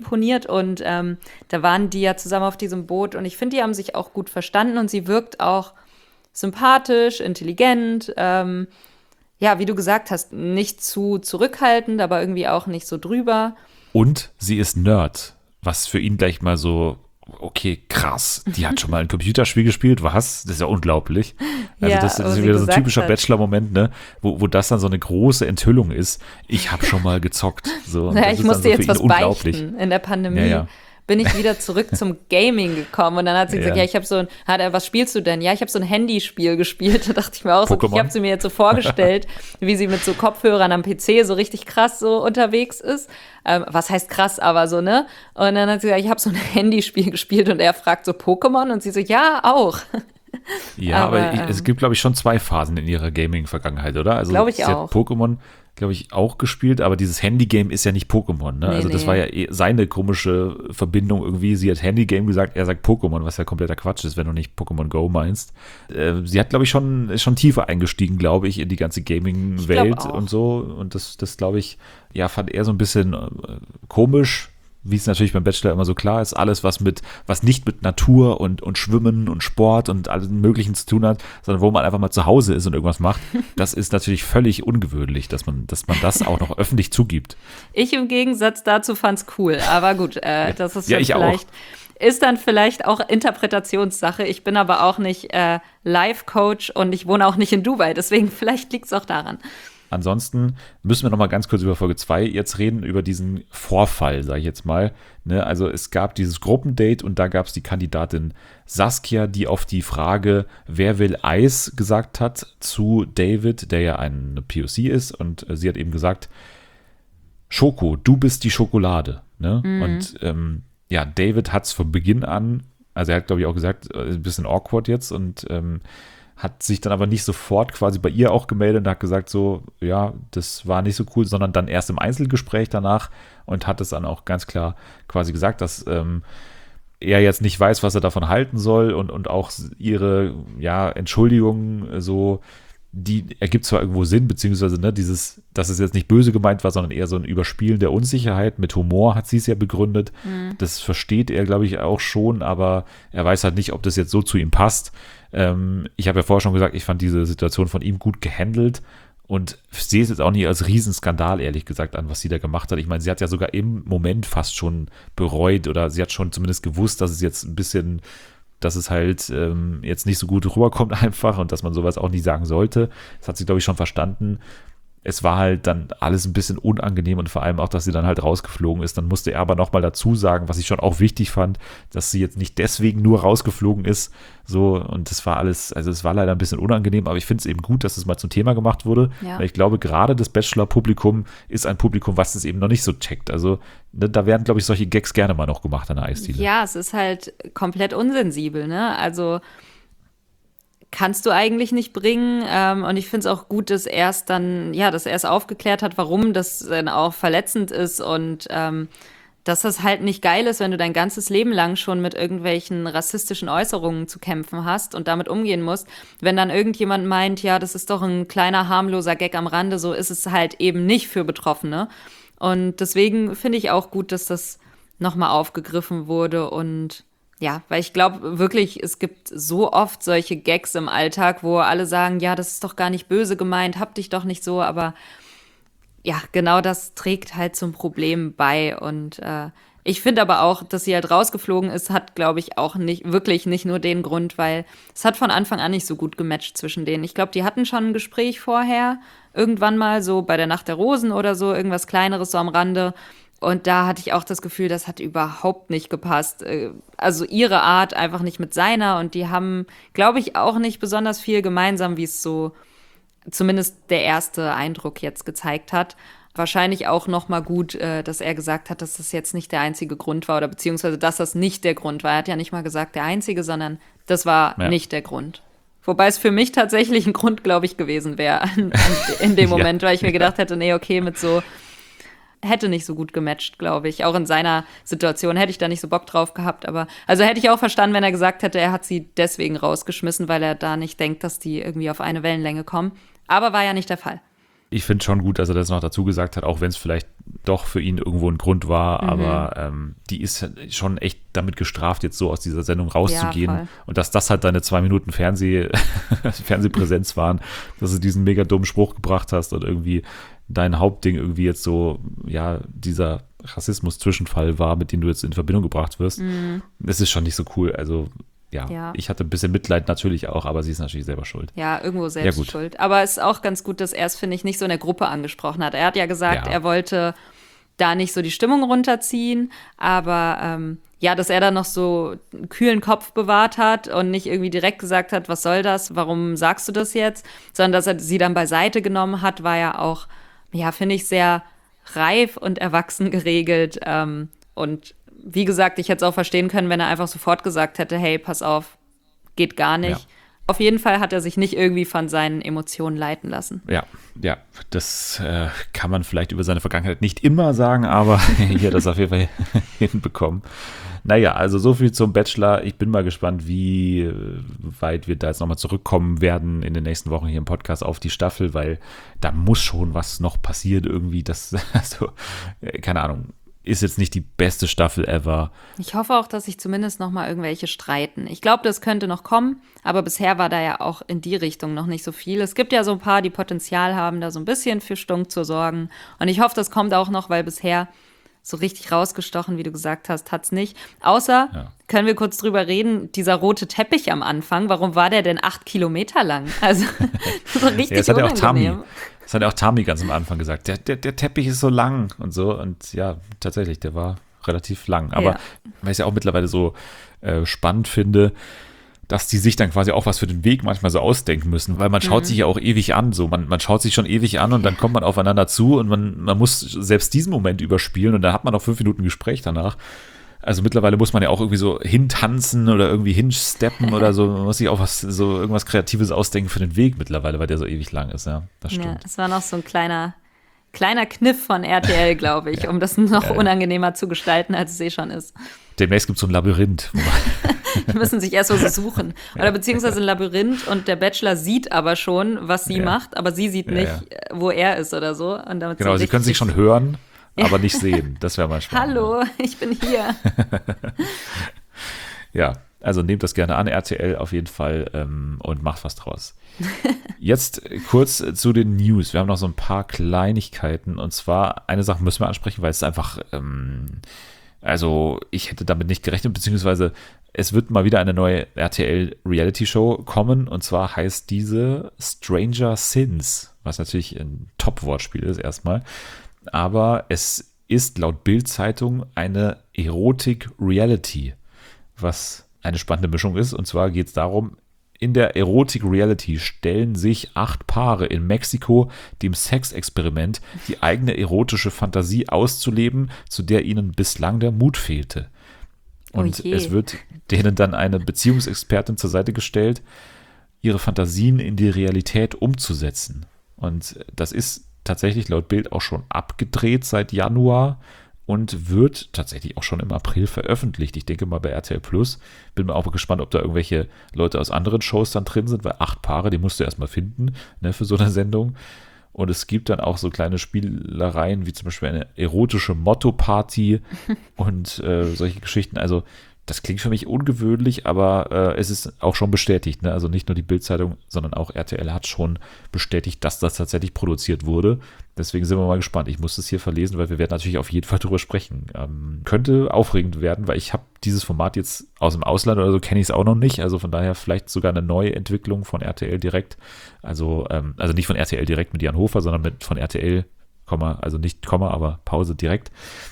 da waren die ja zusammen auf diesem Boot und ich finde, die haben sich auch gut verstanden und sie wirkt auch sympathisch, intelligent, wie du gesagt hast, nicht zu zurückhaltend, aber irgendwie auch nicht so drüber. Und sie ist Nerd, was für ihn gleich mal so okay, krass, die hat schon mal ein Computerspiel gespielt, was? Das ist ja unglaublich. Also Ja, das wo ist sie wieder so ein gesagt typischer hat. Bachelor-Moment, ne? Wo das dann so eine große Enthüllung ist. Ich habe schon mal gezockt. So, und Naja, das ich ist dann musste so für jetzt ihn was unglaublich. beichten. In der Pandemie Ja, ja. bin ich wieder zurück zum Gaming gekommen. Und dann hat sie gesagt, Ja. ja, ich habe was spielst du denn? Ja, ich habe so ein Handyspiel gespielt. Da dachte ich mir auch so, Pokémon? ich habe sie mir jetzt so vorgestellt, wie sie mit so Kopfhörern am PC so richtig krass so unterwegs ist. Was heißt krass, aber so, ne? Und dann hat sie gesagt, ich habe so ein Handyspiel gespielt und er fragt so Pokémon und sie so, ja, auch. Ja, aber Aber, es gibt, glaube ich, schon 2 Phasen in ihrer Gaming-Vergangenheit, oder? Also Glaub ich sie auch. hat Pokémon, glaube ich, auch gespielt, aber dieses Handy-Game ist ja nicht Pokémon, ne? Nee, Also das nee. war ja seine komische Verbindung irgendwie. Sie hat Handy-Game gesagt, er sagt Pokémon, was ja kompletter Quatsch ist, wenn du nicht Pokémon Go meinst. Sie hat, glaube ich, ist schon tiefer eingestiegen, glaube ich, in die ganze Gaming-Welt Ich glaub auch. und so. Und das glaube ich, ja, fand er so ein bisschen komisch. Wie es natürlich beim Bachelor immer so klar ist, alles, was nicht mit Natur und Schwimmen und Sport und allem Möglichen zu tun hat, sondern wo man einfach mal zu Hause ist und irgendwas macht, das ist natürlich völlig ungewöhnlich, dass man das auch noch öffentlich zugibt. Ich im Gegensatz dazu fand's cool. Aber gut, das ist Ja, dann ich auch. vielleicht. Ist dann vielleicht auch Interpretationssache. Ich bin aber auch nicht Life-Coach und ich wohne auch nicht in Dubai. Deswegen vielleicht liegt's auch daran. Ansonsten müssen wir noch mal ganz kurz über Folge 2 jetzt reden, über diesen Vorfall, sage ich jetzt mal. Ne, also es gab dieses Gruppendate und da gab es die Kandidatin Saskia, die auf die Frage, wer will Eis, gesagt hat zu David, der ja eine POC ist. Und sie hat eben gesagt, Schoko, du bist die Schokolade. Ne? Und ja, David hat es von Beginn an, also er hat, glaube ich, auch gesagt, ein bisschen awkward jetzt und hat sich dann aber nicht sofort quasi bei ihr auch gemeldet und hat gesagt so, ja, das war nicht so cool, sondern dann erst im Einzelgespräch danach und hat es dann auch ganz klar quasi gesagt, dass er jetzt nicht weiß, was er davon halten soll und auch ihre, ja, Entschuldigung so, die ergibt zwar irgendwo Sinn, beziehungsweise ne, dass es jetzt nicht böse gemeint war, sondern eher so ein Überspielen der Unsicherheit. Mit Humor hat sie es ja begründet. Das versteht er, glaube ich, auch schon, aber er weiß halt nicht, ob das jetzt so zu ihm passt. Ich habe ja vorher schon gesagt, ich fand diese Situation von ihm gut gehandelt und sehe es jetzt auch nicht als Riesenskandal, ehrlich gesagt, an, was sie da gemacht hat. Ich meine, sie hat ja sogar im Moment fast schon bereut oder sie hat schon zumindest gewusst, dass es jetzt ein bisschen, dass es halt jetzt nicht so gut rüberkommt einfach und dass man sowas auch nicht sagen sollte. Das hat sie, glaube ich, schon verstanden. Es war halt dann alles ein bisschen unangenehm und vor allem auch, dass sie dann halt rausgeflogen ist. Dann musste er aber nochmal dazu sagen, was ich schon auch wichtig fand, dass sie jetzt nicht deswegen nur rausgeflogen ist. So, und das war alles, also es war leider ein bisschen unangenehm, aber ich finde es eben gut, dass es mal zum Thema gemacht wurde. Ja. Weil ich glaube, gerade das Bachelor-Publikum ist ein Publikum, was es eben noch nicht so checkt. Also ne, da werden, glaube ich, solche Gags gerne mal noch gemacht an der Eisdiele. Ja, es ist halt komplett unsensibel, ne? Also kannst du eigentlich nicht bringen. Und ich finde es auch gut, dass er es aufgeklärt hat, warum das dann auch verletzend ist und dass das halt nicht geil ist, wenn du dein ganzes Leben lang schon mit irgendwelchen rassistischen Äußerungen zu kämpfen hast und damit umgehen musst. Wenn dann irgendjemand meint, ja, das ist doch ein kleiner, harmloser Gag am Rande, so ist es halt eben nicht für Betroffene. Und deswegen finde ich auch gut, dass das nochmal aufgegriffen wurde und ja, weil ich glaube wirklich, es gibt so oft solche Gags im Alltag, wo alle sagen, ja, das ist doch gar nicht böse gemeint, hab dich doch nicht so, aber ja, genau das trägt halt zum Problem bei und ich finde aber auch, dass sie halt rausgeflogen ist, hat, glaube ich, auch nicht nur den Grund, weil es hat von Anfang an nicht so gut gematcht zwischen denen. Ich glaube, die hatten schon ein Gespräch vorher, irgendwann mal so bei der Nacht der Rosen oder so, irgendwas Kleineres so am Rande. Und da hatte ich auch das Gefühl, das hat überhaupt nicht gepasst. Also ihre Art einfach nicht mit seiner. Und die haben, glaube ich, auch nicht besonders viel gemeinsam, wie es so zumindest der erste Eindruck jetzt gezeigt hat. Wahrscheinlich auch noch mal gut, dass er gesagt hat, dass das jetzt nicht der einzige Grund war oder beziehungsweise, dass das nicht der Grund war. Er hat ja nicht mal gesagt, der einzige, sondern das war nicht der Grund. Wobei es für mich tatsächlich ein Grund, glaube ich, gewesen wäre in dem Moment, weil ich mir gedacht hätte, nee, okay, mit so hätte nicht so gut gematcht, glaube ich. Auch in seiner Situation hätte ich da nicht so Bock drauf gehabt. Aber also hätte ich auch verstanden, wenn er gesagt hätte, er hat sie deswegen rausgeschmissen, weil er da nicht denkt, dass die irgendwie auf eine Wellenlänge kommen. Aber war ja nicht der Fall. Ich finde schon gut, dass er das noch dazu gesagt hat, auch wenn es vielleicht doch für ihn irgendwo ein Grund war, aber die ist schon echt damit gestraft, jetzt so aus dieser Sendung rauszugehen. Ja, voll. Und dass das halt deine 2 Minuten Fernsehpräsenz waren, dass du diesen mega dummen Spruch gebracht hast und irgendwie dein Hauptding irgendwie jetzt so, ja, dieser Rassismus-Zwischenfall war, mit dem du jetzt in Verbindung gebracht wirst. Das ist schon nicht so cool. Also ja, ich hatte ein bisschen Mitleid natürlich auch, aber sie ist natürlich selber schuld. Ja, irgendwo selbst schuld. Aber es ist auch ganz gut, dass er es, finde ich, nicht so in der Gruppe angesprochen hat. Er hat ja gesagt, er wollte da nicht so die Stimmung runterziehen, aber dass er da noch so einen kühlen Kopf bewahrt hat und nicht irgendwie direkt gesagt hat, was soll das, warum sagst du das jetzt, sondern dass er sie dann beiseite genommen hat, war ja auch, finde ich, sehr reif und erwachsen geregelt. Und wie gesagt, ich hätte es auch verstehen können, wenn er einfach sofort gesagt hätte, hey, pass auf, geht gar nicht. Ja. Auf jeden Fall hat er sich nicht irgendwie von seinen Emotionen leiten lassen. Ja, das kann man vielleicht über seine Vergangenheit nicht immer sagen, aber hier hat das auf jeden Fall hinbekommen. Naja, also so viel zum Bachelor. Ich bin mal gespannt, wie weit wir da jetzt nochmal zurückkommen werden in den nächsten Wochen hier im Podcast auf die Staffel, weil da muss schon was noch passieren irgendwie. Keine Ahnung. Ist jetzt nicht die beste Staffel ever. Ich hoffe auch, dass sich zumindest noch mal irgendwelche streiten. Ich glaube, das könnte noch kommen, aber bisher war da ja auch in die Richtung noch nicht so viel. Es gibt ja so ein paar, die Potenzial haben, da so ein bisschen für Stunk zu sorgen. Und ich hoffe, das kommt auch noch, weil bisher so richtig rausgestochen, wie du gesagt hast, hat's nicht. Außer, können wir kurz drüber reden, dieser rote Teppich am Anfang, warum war der denn 8 Kilometer lang? Also, so richtig das unangenehm. Das hat ja auch Tami ganz am Anfang gesagt. Der Teppich ist so lang und so. Und ja, tatsächlich, der war relativ lang. Aber weil ich es ja auch mittlerweile so spannend finde, dass die sich dann quasi auch was für den Weg manchmal so ausdenken müssen. Weil man schaut sich ja auch ewig an. So. Man schaut sich schon ewig an und dann kommt man aufeinander zu und man muss selbst diesen Moment überspielen und dann hat man noch 5 Minuten Gespräch danach. Also mittlerweile muss man ja auch irgendwie so hintanzen oder irgendwie hinsteppen oder so. Man muss sich auch irgendwas Kreatives ausdenken für den Weg mittlerweile, weil der so ewig lang ist. Ja, das stimmt. Ja, das war noch so ein kleiner Kniff von RTL, glaube ich, um das noch unangenehmer zu gestalten, als es schon ist. Demnächst gibt es so ein Labyrinth. Die müssen sich erst so suchen. Oder beziehungsweise ein Labyrinth und der Bachelor sieht aber schon, was sie macht, aber sie sieht nicht, wo er ist oder so. Und damit genau, sie können sich schon hören, aber nicht sehen. Das wäre mal spannend. Hallo, ich bin hier. Ja, also nehmt das gerne an, RTL auf jeden Fall, und macht was draus. Jetzt kurz zu den News. Wir haben noch so ein paar Kleinigkeiten und zwar eine Sache müssen wir ansprechen, weil es einfach, also ich hätte damit nicht gerechnet, beziehungsweise es wird mal wieder eine neue RTL-Reality-Show kommen und zwar heißt diese Stranger Sins, was natürlich ein Top-Wortspiel ist erstmal. Aber es ist laut Bild-Zeitung eine Erotik-Reality, was eine spannende Mischung ist. Und zwar geht es darum, in der Erotik-Reality stellen sich 8 Paare in Mexiko dem Sexexperiment, die eigene erotische Fantasie auszuleben, zu der ihnen bislang der Mut fehlte. Und es wird denen dann eine Beziehungsexpertin zur Seite gestellt, ihre Fantasien in die Realität umzusetzen. Und das ist tatsächlich laut Bild auch schon abgedreht seit Januar und wird tatsächlich auch schon im April veröffentlicht. Ich denke mal bei RTL Plus. Bin mir auch gespannt, ob da irgendwelche Leute aus anderen Shows dann drin sind, weil 8 Paare, die musst du erstmal finden, ne, für so eine Sendung. Und es gibt dann auch so kleine Spielereien, wie zum Beispiel eine erotische Motto-Party und solche Geschichten. Also das klingt für mich ungewöhnlich, aber es ist auch schon bestätigt. Ne? Also nicht nur die Bild-Zeitung, sondern auch RTL hat schon bestätigt, dass das tatsächlich produziert wurde. Deswegen sind wir mal gespannt. Ich muss das hier verlesen, weil wir werden natürlich auf jeden Fall drüber sprechen. Könnte aufregend werden, weil ich habe dieses Format jetzt aus dem Ausland oder so, kenne ich es auch noch nicht. Also von daher vielleicht sogar eine neue Entwicklung von RTL direkt. Also nicht von RTL direkt mit Jan Hofer, sondern von RTL, also nicht Komma, aber Pause direkt.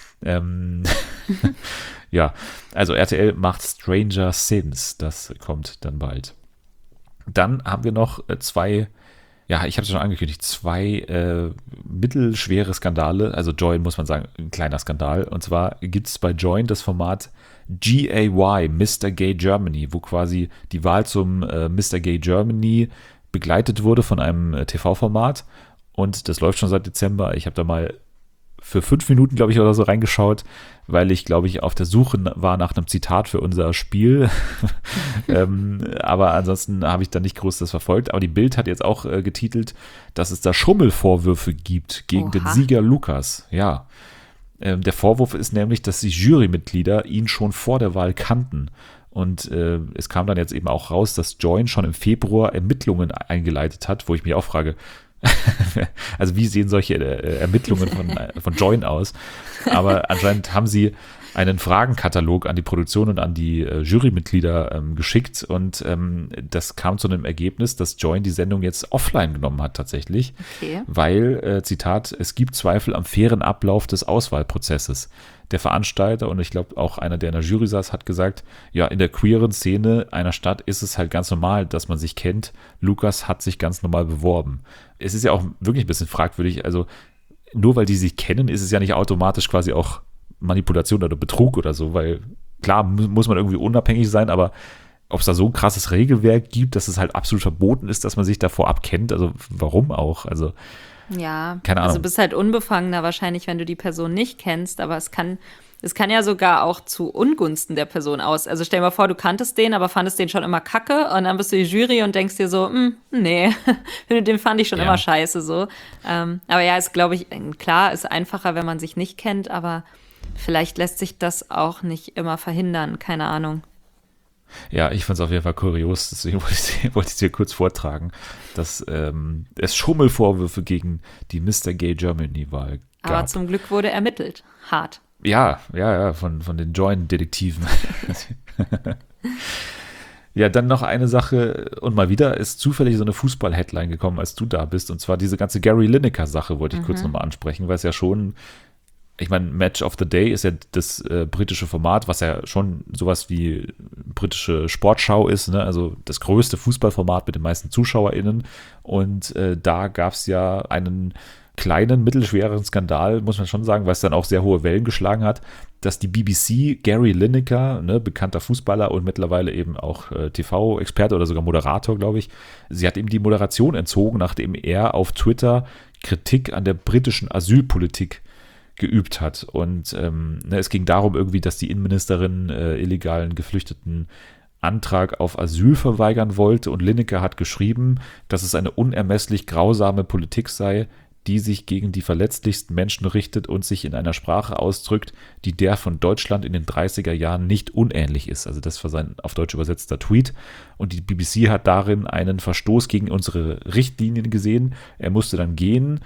Ja, also RTL macht Stranger Sins, das kommt dann bald. Dann haben wir noch 2, ja, ich habe es schon angekündigt, 2 mittelschwere Skandale, also Join muss man sagen, ein kleiner Skandal. Und zwar gibt es bei Join das Format GAY, Mr. Gay Germany, wo quasi die Wahl zum Mr. Gay Germany begleitet wurde von einem TV-Format. Und das läuft schon seit Dezember. Ich habe da mal für 5 Minuten, glaube ich, oder so reingeschaut, weil ich, glaube ich, auf der Suche war nach einem Zitat für unser Spiel. Aber ansonsten habe ich da nicht groß das verfolgt. Aber die Bild hat jetzt auch getitelt, dass es da Schummelvorwürfe gibt gegen den Sieger Lukas. Ja, der Vorwurf ist nämlich, dass die Jurymitglieder ihn schon vor der Wahl kannten. Und es kam dann jetzt eben auch raus, dass Join schon im Februar Ermittlungen eingeleitet hat, wo ich mich auch frage, Also wie sehen solche Ermittlungen von Joyn aus? Aber anscheinend haben sie einen Fragenkatalog an die Produktion und an die Jurymitglieder geschickt und das kam zu einem Ergebnis, dass Joyn die Sendung jetzt offline genommen hat tatsächlich, weil, Zitat, es gibt Zweifel am fairen Ablauf des Auswahlprozesses. Der Veranstalter und ich glaube auch einer, der in der Jury saß, hat gesagt, ja, in der queeren Szene einer Stadt ist es halt ganz normal, dass man sich kennt. Lukas hat sich ganz normal beworben. Es ist ja auch wirklich ein bisschen fragwürdig, also nur weil die sich kennen, ist es ja nicht automatisch quasi auch Manipulation oder Betrug oder so, weil klar muss man irgendwie unabhängig sein, aber ob es da so ein krasses Regelwerk gibt, dass es halt absolut verboten ist, dass man sich davor abkennt, also warum auch, also ja, keine Ahnung. Also bist halt unbefangener wahrscheinlich, wenn du die Person nicht kennst, aber es kann ja sogar auch zu Ungunsten der Person aus. Also stell dir mal vor, du kanntest den, aber fandest den schon immer kacke und dann bist du die Jury und denkst dir so, nee, den fand ich schon immer scheiße so. Aber ja, ist glaube ich, klar, ist einfacher, wenn man sich nicht kennt, aber vielleicht lässt sich das auch nicht immer verhindern, keine Ahnung. Ja, ich fand es auf jeden Fall kurios, deswegen wollte ich es dir kurz vortragen, dass es Schummelvorwürfe gegen die Mr. Gay Germany-Wahl gab. Aber zum Glück wurde ermittelt. Hart. Ja, von den Joyn-Detektiven. Ja, dann noch eine Sache und mal wieder ist zufällig so eine Fußball-Headline gekommen, als du da bist und zwar diese ganze Gary Lineker-Sache wollte ich kurz nochmal ansprechen, weil es ja schon, ich meine, Match of the Day ist ja das britische Format, was ja schon sowas wie britische Sportschau ist, ne? Also das größte Fußballformat mit den meisten ZuschauerInnen. Und da gab es ja einen kleinen, mittelschweren Skandal, muss man schon sagen, weil es dann auch sehr hohe Wellen geschlagen hat, dass die BBC Gary Lineker, ne, bekannter Fußballer und mittlerweile eben auch TV-Experte oder sogar Moderator, glaube ich, sie hat ihm die Moderation entzogen, nachdem er auf Twitter Kritik an der britischen Asylpolitik geübt hat. Und es ging darum irgendwie, dass die Innenministerin illegalen Geflüchteten Antrag auf Asyl verweigern wollte und Lineker hat geschrieben, dass es eine unermesslich grausame Politik sei, die sich gegen die verletzlichsten Menschen richtet und sich in einer Sprache ausdrückt, die der von Deutschland in den 30er Jahren nicht unähnlich ist. Also das war sein auf Deutsch übersetzter Tweet. Und die BBC hat darin einen Verstoß gegen unsere Richtlinien gesehen. Er musste dann gehen,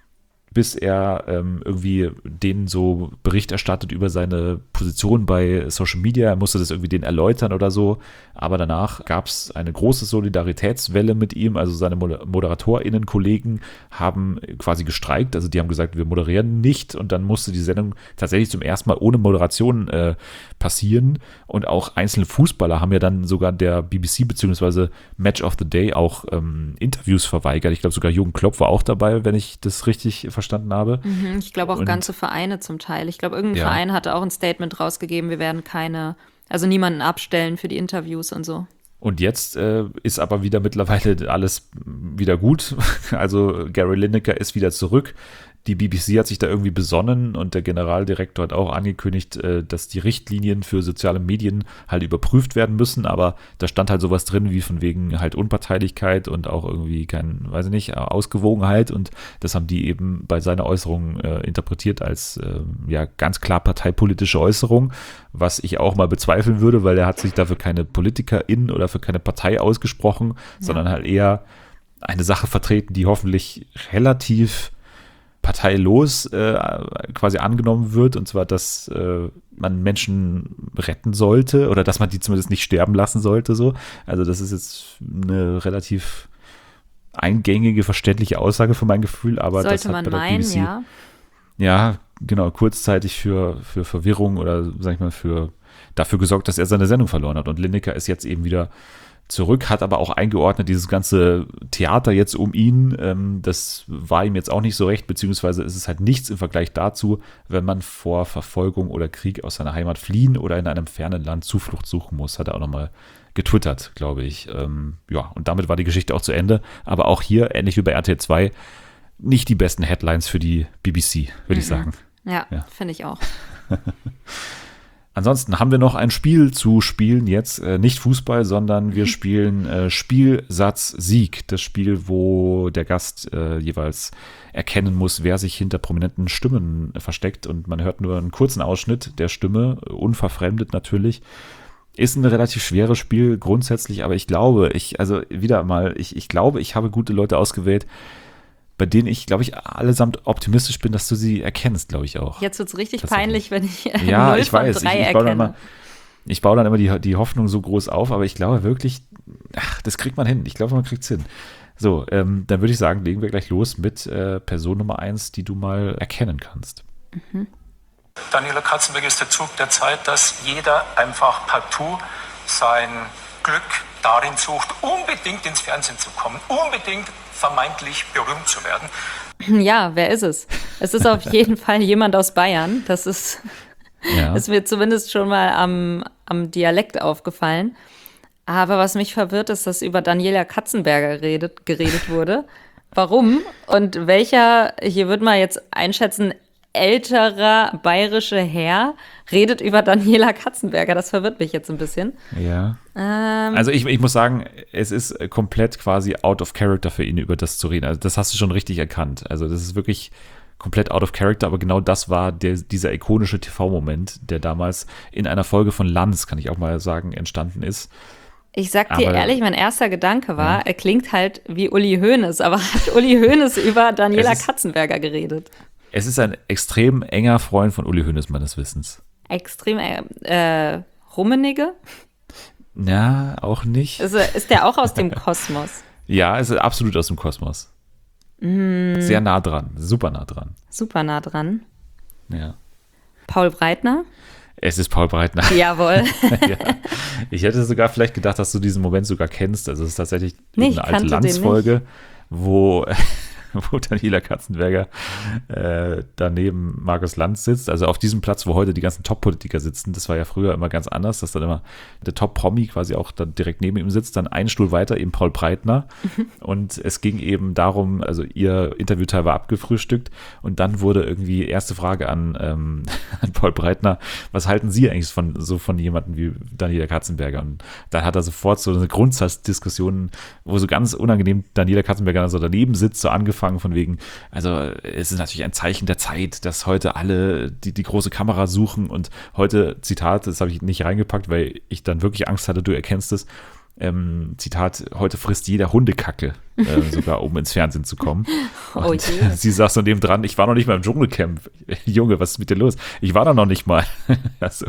bis er irgendwie denen so Bericht erstattet über seine Position bei Social Media. Er musste das irgendwie denen erläutern oder so. Aber danach gab es eine große Solidaritätswelle mit ihm. Also seine ModeratorInnen-Kollegen haben quasi gestreikt. Also die haben gesagt, wir moderieren nicht. Und dann musste die Sendung tatsächlich zum ersten Mal ohne Moderation passieren. Und auch einzelne Fußballer haben ja dann sogar der BBC bzw. Match of the Day auch Interviews verweigert. Ich glaube sogar Jürgen Klopp war auch dabei, wenn ich das richtig verstanden habe. Ich glaube auch ganze Vereine zum Teil. Ich glaube, irgendein Verein hatte auch ein Statement rausgegeben, wir werden niemanden abstellen für die Interviews und so. Und jetzt ist aber wieder mittlerweile alles wieder gut. Also Gary Lineker ist wieder zurück. Die BBC hat sich da irgendwie besonnen und der Generaldirektor hat auch angekündigt, dass die Richtlinien für soziale Medien halt überprüft werden müssen, aber da stand halt sowas drin wie von wegen halt Unparteilichkeit und auch irgendwie Ausgewogenheit und das haben die eben bei seiner Äußerung interpretiert als ganz klar parteipolitische Äußerung, was ich auch mal bezweifeln würde, weil er hat sich dafür keine PolitikerInnen oder für keine Partei ausgesprochen, sondern halt eher eine Sache vertreten, die hoffentlich relativ parteilos quasi angenommen wird, und zwar, dass man Menschen retten sollte oder dass man die zumindest nicht sterben lassen sollte. So. Also das ist jetzt eine relativ eingängige, verständliche Aussage für mein Gefühl, aber sollte das hat man bei der meinen, BBC ja, genau, kurzzeitig für Verwirrung oder sag ich mal dafür gesorgt, dass er seine Sendung verloren hat. Und Lineker ist jetzt eben wieder zurück, hat aber auch eingeordnet, dieses ganze Theater jetzt um ihn, das war ihm jetzt auch nicht so recht, beziehungsweise ist es halt nichts im Vergleich dazu, wenn man vor Verfolgung oder Krieg aus seiner Heimat fliehen oder in einem fernen Land Zuflucht suchen muss, hat er auch nochmal getwittert, glaube ich. Und damit war die Geschichte auch zu Ende, aber auch hier, ähnlich wie bei RTL 2, nicht die besten Headlines für die BBC, würde ich sagen. Ja. Finde ich auch. Ansonsten haben wir noch ein Spiel zu spielen jetzt, nicht Fußball, sondern wir spielen Spielsatz Sieg. Das Spiel, wo der Gast jeweils erkennen muss, wer sich hinter prominenten Stimmen versteckt und man hört nur einen kurzen Ausschnitt der Stimme, unverfremdet natürlich. Ist ein relativ schweres Spiel grundsätzlich, aber ich glaube, ich habe gute Leute ausgewählt, bei denen ich, glaube ich, allesamt optimistisch bin, dass du sie erkennst, glaube ich auch. Jetzt wird es richtig Tatsächlich. peinlich, wenn ich Ja, 0 ich von weiß. 3 Ich baue erkenne. ich baue dann immer die Hoffnung so groß auf, aber ich glaube wirklich, das kriegt man hin. Ich glaube, man kriegt es hin. So, dann würde ich sagen, legen wir gleich los mit Person Nummer 1, die du mal erkennen kannst. Daniela Katzenberger ist der Zug der Zeit, dass jeder einfach partout sein Glück darin sucht, unbedingt ins Fernsehen zu kommen, unbedingt vermeintlich berühmt zu werden. Ja, wer ist es? Es ist auf jeden Fall jemand aus Bayern. Das ist mir zumindest schon mal am Dialekt aufgefallen. Aber was mich verwirrt, ist, dass über Daniela Katzenberger geredet wurde. Warum? Und welcher, hier würde man jetzt einschätzen, älterer bayerischer Herr redet über Daniela Katzenberger? Das verwirrt mich jetzt ein bisschen. Ja. Also ich muss sagen, es ist komplett quasi out of character für ihn, über das zu reden. Also das hast du schon richtig erkannt. Also das ist wirklich komplett out of character, aber genau das war dieser ikonische TV-Moment, der damals in einer Folge von Lanz, kann ich auch mal sagen, entstanden ist. Ich sag dir Aber- ehrlich, mein erster Gedanke war, er klingt halt wie Uli Hoeneß, aber hat Uli Hoeneß über Daniela Es ist- Katzenberger geredet? Es ist ein extrem enger Freund von Uli Hoeneß, meines Wissens. Extrem Rummenigge? Ja, auch nicht. Ist der auch aus dem Kosmos? Ja, es ist absolut aus dem Kosmos. Sehr nah dran, super nah dran. Super nah dran. Ja. Paul Breitner? Es ist Paul Breitner. Jawohl. Ja. Ich hätte sogar vielleicht gedacht, dass du diesen Moment sogar kennst. Also es ist tatsächlich Nee, eine ich alte kannte den Landsfolge, wo Daniela Katzenberger daneben Markus Lanz sitzt. Also auf diesem Platz, wo heute die ganzen Top-Politiker sitzen. Das war ja früher immer ganz anders, dass dann immer der Top-Promi quasi auch dann direkt neben ihm sitzt. Dann einen Stuhl weiter eben Paul Breitner. Und es ging eben darum, also ihr Interviewteil war abgefrühstückt und dann wurde irgendwie erste Frage an Paul Breitner, was halten Sie eigentlich von jemandem wie Daniela Katzenberger? Und dann hat er sofort so eine Grundsatzdiskussion, wo so ganz unangenehm Daniela Katzenberger dann so daneben sitzt, so angefangen von wegen, also es ist natürlich ein Zeichen der Zeit, dass heute alle die große Kamera suchen und heute, Zitat, das habe ich nicht reingepackt, weil ich dann wirklich Angst hatte, du erkennst es, Zitat, heute frisst jeder Hundekacke, sogar um ins Fernsehen zu kommen. Oh Und je. sie saß so nebendran, ich war noch nicht mal im Dschungelcamp. Junge, was ist mit dir los? Ich war da noch nicht mal. Also,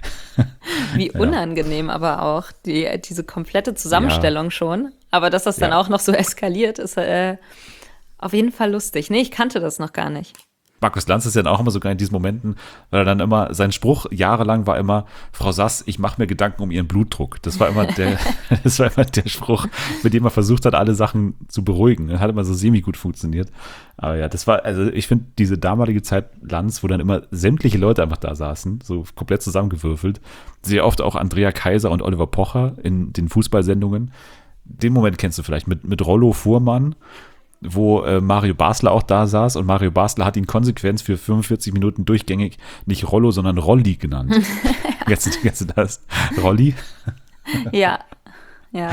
Wie unangenehm aber auch, diese komplette Zusammenstellung schon. Aber dass das dann Ja. auch noch so eskaliert, ist auf jeden Fall lustig. Nee, ich kannte das noch gar nicht. Markus Lanz ist ja dann auch immer sogar in diesen Momenten, weil er dann immer, sein Spruch jahrelang war immer, Frau Sass, ich mache mir Gedanken um Ihren Blutdruck. Das war immer der Spruch, mit dem er versucht hat, alle Sachen zu beruhigen. Das hat immer so semi-gut funktioniert. Aber ja, das war, also ich finde diese damalige Zeit Lanz, wo dann immer sämtliche Leute einfach da saßen, so komplett zusammengewürfelt. Sehr oft auch Andrea Kaiser und Oliver Pocher in den Fußballsendungen. Den Moment kennst du vielleicht mit Rollo Fuhrmann, wo Mario Basler auch da saß und Mario Basler hat ihn konsequent für 45 Minuten durchgängig nicht Rollo, sondern Rolli genannt. Kennst du das? Rolli? Ja, ja.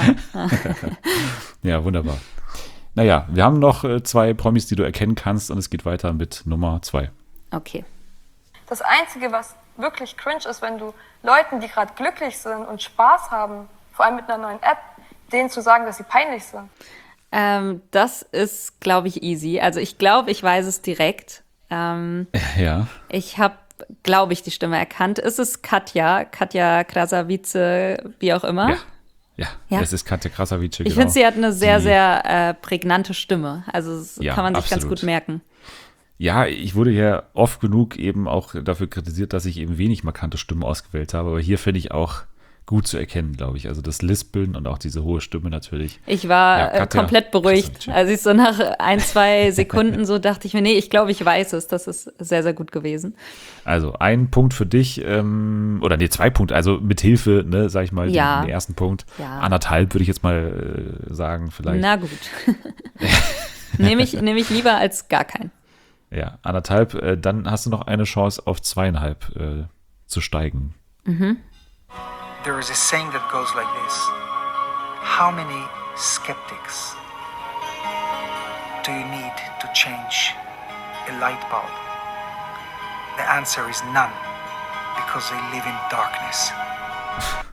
Ja, wunderbar. Naja, wir haben noch 2 Promis, die du erkennen kannst und es geht weiter mit Nummer 2. Okay. Das Einzige, was wirklich cringe ist, wenn du Leuten, die gerade glücklich sind und Spaß haben, vor allem mit einer neuen App, denen zu sagen, dass sie peinlich sind. Das ist, glaube ich, easy. Also ich glaube, ich weiß es direkt. Ja. Ich habe, glaube ich, die Stimme erkannt. Ist es Katja Krasavice, wie auch immer? Ja, Ja. es ist Katja Krasavice, Ich finde, sie hat eine sehr, sehr prägnante Stimme. Also das Ja, kann man sich ganz absolut. gut merken. Ja, ich wurde ja oft genug eben auch dafür kritisiert, dass ich eben wenig markante Stimmen ausgewählt habe, aber hier finde ich auch gut zu erkennen, glaube ich. Also das Lispeln und auch diese hohe Stimme natürlich. Ich war Ja, Katja komplett beruhigt. Krasavice. Als ich so nach 1-2 Sekunden so dachte ich mir, nee, ich glaube, ich weiß es. Das ist sehr, sehr gut gewesen. Also ein Punkt für dich, oder nee, 2 Punkte, also mit Hilfe, ne, sag ich mal, Ja. den ersten Punkt. Ja. 1,5 würde ich jetzt mal sagen, vielleicht. Na gut. Nehme ich lieber als gar keinen. Ja, 1,5, dann hast du noch eine Chance auf 2,5 zu steigen. There is a saying that goes like this: how many skeptics do you need to change a light bulb? The answer is none, because they live in darkness.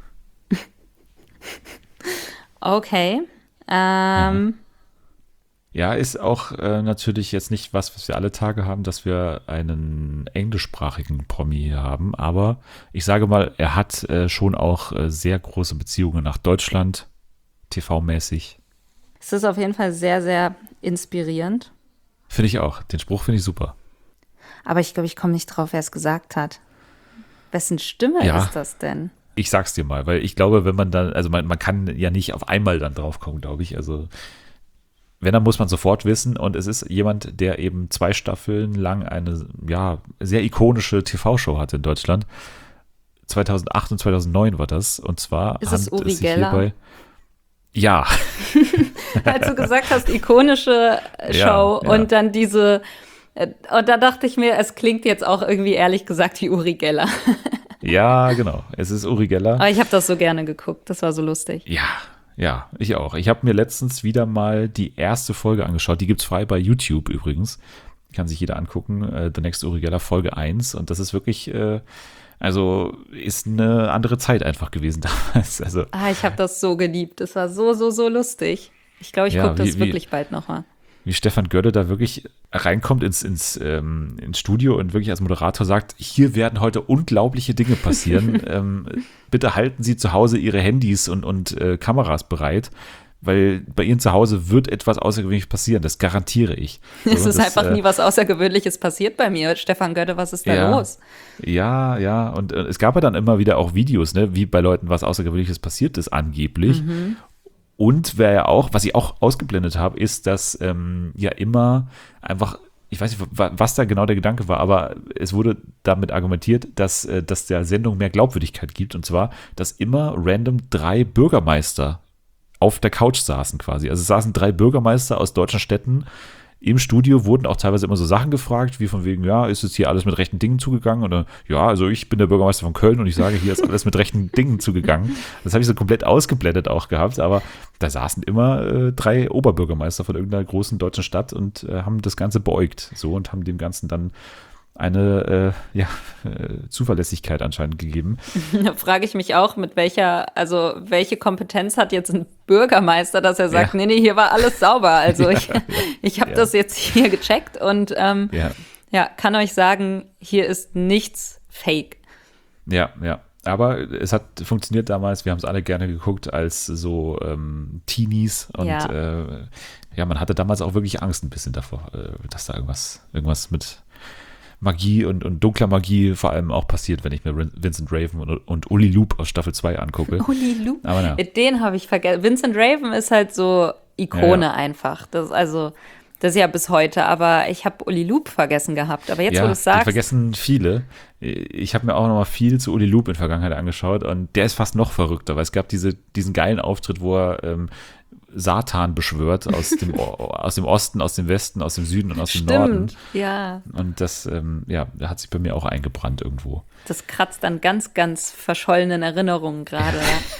Okay. Ja, ist auch natürlich jetzt nicht was wir alle Tage haben, dass wir einen englischsprachigen Promi hier haben. Aber ich sage mal, er hat schon auch sehr große Beziehungen nach Deutschland, TV-mäßig. Es ist auf jeden Fall sehr, sehr inspirierend. Finde ich auch. Den Spruch finde ich super. Aber ich glaube, ich komme nicht drauf, wer es gesagt hat. Wessen Stimme Ja. ist das denn? Ich sag's dir mal, weil ich glaube, wenn man dann, also man kann ja nicht auf einmal dann drauf kommen, glaube ich. Also wenn, dann muss man sofort wissen. Und es ist jemand, der eben 2 Staffeln lang eine, ja, sehr ikonische TV-Show hatte in Deutschland. 2008 und 2009 war das. Und zwar Ist es handelt Uri sich Geller? hierbei. Ja, Als du gesagt hast, ikonische Show Ja. und dann diese, und da dachte ich mir, es klingt jetzt auch irgendwie ehrlich gesagt wie Uri Geller. ja, genau. Es ist Uri Geller. Aber ich habe das so gerne geguckt, das war so lustig. Ja, ich auch. Ich habe mir letztens wieder mal die erste Folge angeschaut. Die gibt's frei bei YouTube übrigens. Kann sich jeder angucken. The Next Uri Geller Folge 1. Und das ist wirklich, also ist eine andere Zeit einfach gewesen damals. Also Ich habe das so geliebt, das war so, so, so lustig. Ich glaube, ich Ja, gucke das wie- wirklich bald nochmal. wie Stefan Gölle da wirklich reinkommt ins Studio und wirklich als Moderator sagt, hier werden heute unglaubliche Dinge passieren. Bitte halten Sie zu Hause Ihre Handys und Kameras bereit, weil bei Ihnen zu Hause wird etwas Außergewöhnliches passieren, das garantiere ich. Es So, ist das, einfach nie was Außergewöhnliches passiert bei mir. Stefan Götte, was ist da los? Ja, und es gab ja dann immer wieder auch Videos, ne, wie bei Leuten was Außergewöhnliches passiert ist, angeblich. Und wer ja auch, was ich auch ausgeblendet habe, ist, dass ja immer einfach, ich weiß nicht, was da genau der Gedanke war, aber es wurde damit argumentiert, dass der Sendung mehr Glaubwürdigkeit gibt. Und zwar, dass immer random 3 Bürgermeister auf der Couch saßen quasi. Also es saßen 3 Bürgermeister aus deutschen Städten. Im Studio wurden auch teilweise immer so Sachen gefragt, wie von wegen, ja, ist es hier alles mit rechten Dingen zugegangen? Oder ja, also ich bin der Bürgermeister von Köln und ich sage, hier ist alles mit rechten Dingen zugegangen. Das habe ich so komplett ausgeblendet auch gehabt, aber da saßen immer 3 Oberbürgermeister von irgendeiner großen deutschen Stadt und haben das Ganze beäugt so und haben dem Ganzen dann eine Zuverlässigkeit anscheinend gegeben. Da frage ich mich auch, welche Kompetenz hat jetzt ein Bürgermeister, dass er sagt, Ja. nee, hier war alles sauber. Also ich habe Ja. das jetzt hier gecheckt und Ja. kann euch sagen, hier ist nichts fake. Ja. Aber es hat funktioniert damals, wir haben es alle gerne geguckt als so Teenies und man hatte damals auch wirklich Angst ein bisschen davor, dass da irgendwas mit Magie und dunkler Magie vor allem auch passiert, wenn ich mir Vincent Raven und Uli Loop aus Staffel 2 angucke. Uli Loop. Aber ja. Den habe ich vergessen. Vincent Raven ist halt so Ikone Ja. einfach. Das ist ja bis heute, aber ich habe Uli Loop vergessen gehabt. Aber jetzt, wo du es den sagst, vergessen viele. Ich habe mir auch noch mal viel zu Uli Loop in der Vergangenheit angeschaut und der ist fast noch verrückter, weil es gab diesen geilen Auftritt, wo er Satan beschwört aus dem Osten, aus dem Westen, aus dem Süden und aus dem Norden. stimmt, ja. Und das hat sich bei mir auch eingebrannt irgendwo. Das kratzt an ganz, ganz verschollenen Erinnerungen gerade.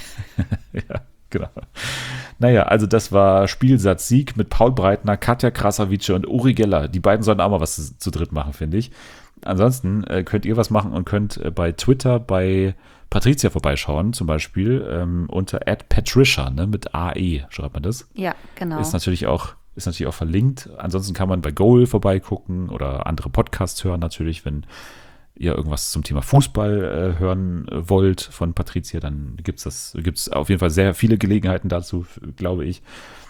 Ja. Ja, genau. Naja, also das war Spielsatz Sieg mit Paul Breitner, Katja Krasavice und Uri Geller. Die beiden sollten auch mal was zu dritt machen, finde ich. Ansonsten könnt ihr was machen und könnt bei Twitter bei Patricia vorbeischauen, zum Beispiel unter @patricia, ne, mit AE schreibt man das. Ja, genau. Ist natürlich auch verlinkt. Ansonsten kann man bei Goal vorbeigucken oder andere Podcasts hören natürlich, wenn ihr irgendwas zum Thema Fußball hören wollt von Patricia, dann gibt's auf jeden Fall sehr viele Gelegenheiten dazu, glaube ich.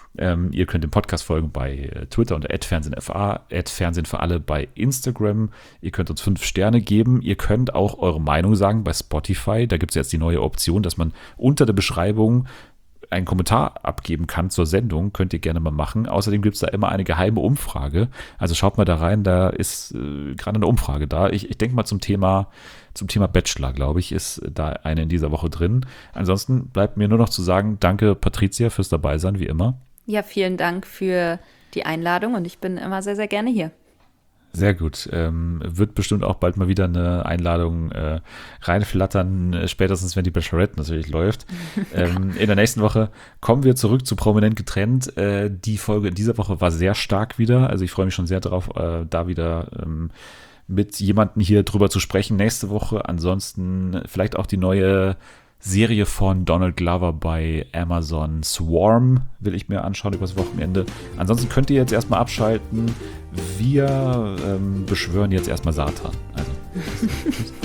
Ihr könnt dem Podcast folgen bei Twitter unter @fernsehenfa, @Fernsehen für alle bei Instagram. Ihr könnt uns 5 Sterne geben. Ihr könnt auch eure Meinung sagen bei Spotify. Da gibt es jetzt die neue Option, dass man unter der Beschreibung einen Kommentar abgeben kann zur Sendung. Könnt ihr gerne mal machen. Außerdem gibt es da immer eine geheime Umfrage. Also schaut mal da rein, da ist gerade eine Umfrage da. Ich denke mal zum Thema Bachelor, glaube ich, ist da eine in dieser Woche drin. Ansonsten bleibt mir nur noch zu sagen, danke Patricia fürs Dabeisein, wie immer. Ja, vielen Dank für die Einladung und ich bin immer sehr, sehr gerne hier. Sehr gut. Wird bestimmt auch bald mal wieder eine Einladung reinflattern, spätestens wenn die Bachelorette natürlich läuft. In der nächsten Woche kommen wir zurück zu Prominent getrennt. Die Folge in dieser Woche war sehr stark wieder. Also ich freue mich schon sehr darauf, da wieder mit jemandem hier drüber zu sprechen nächste Woche. Ansonsten vielleicht auch die neue Serie von Donald Glover bei Amazon. Swarm will ich mir anschauen übers Wochenende. Ansonsten könnt ihr jetzt erstmal abschalten. Wir beschwören jetzt erstmal Satan. Also, tschüss.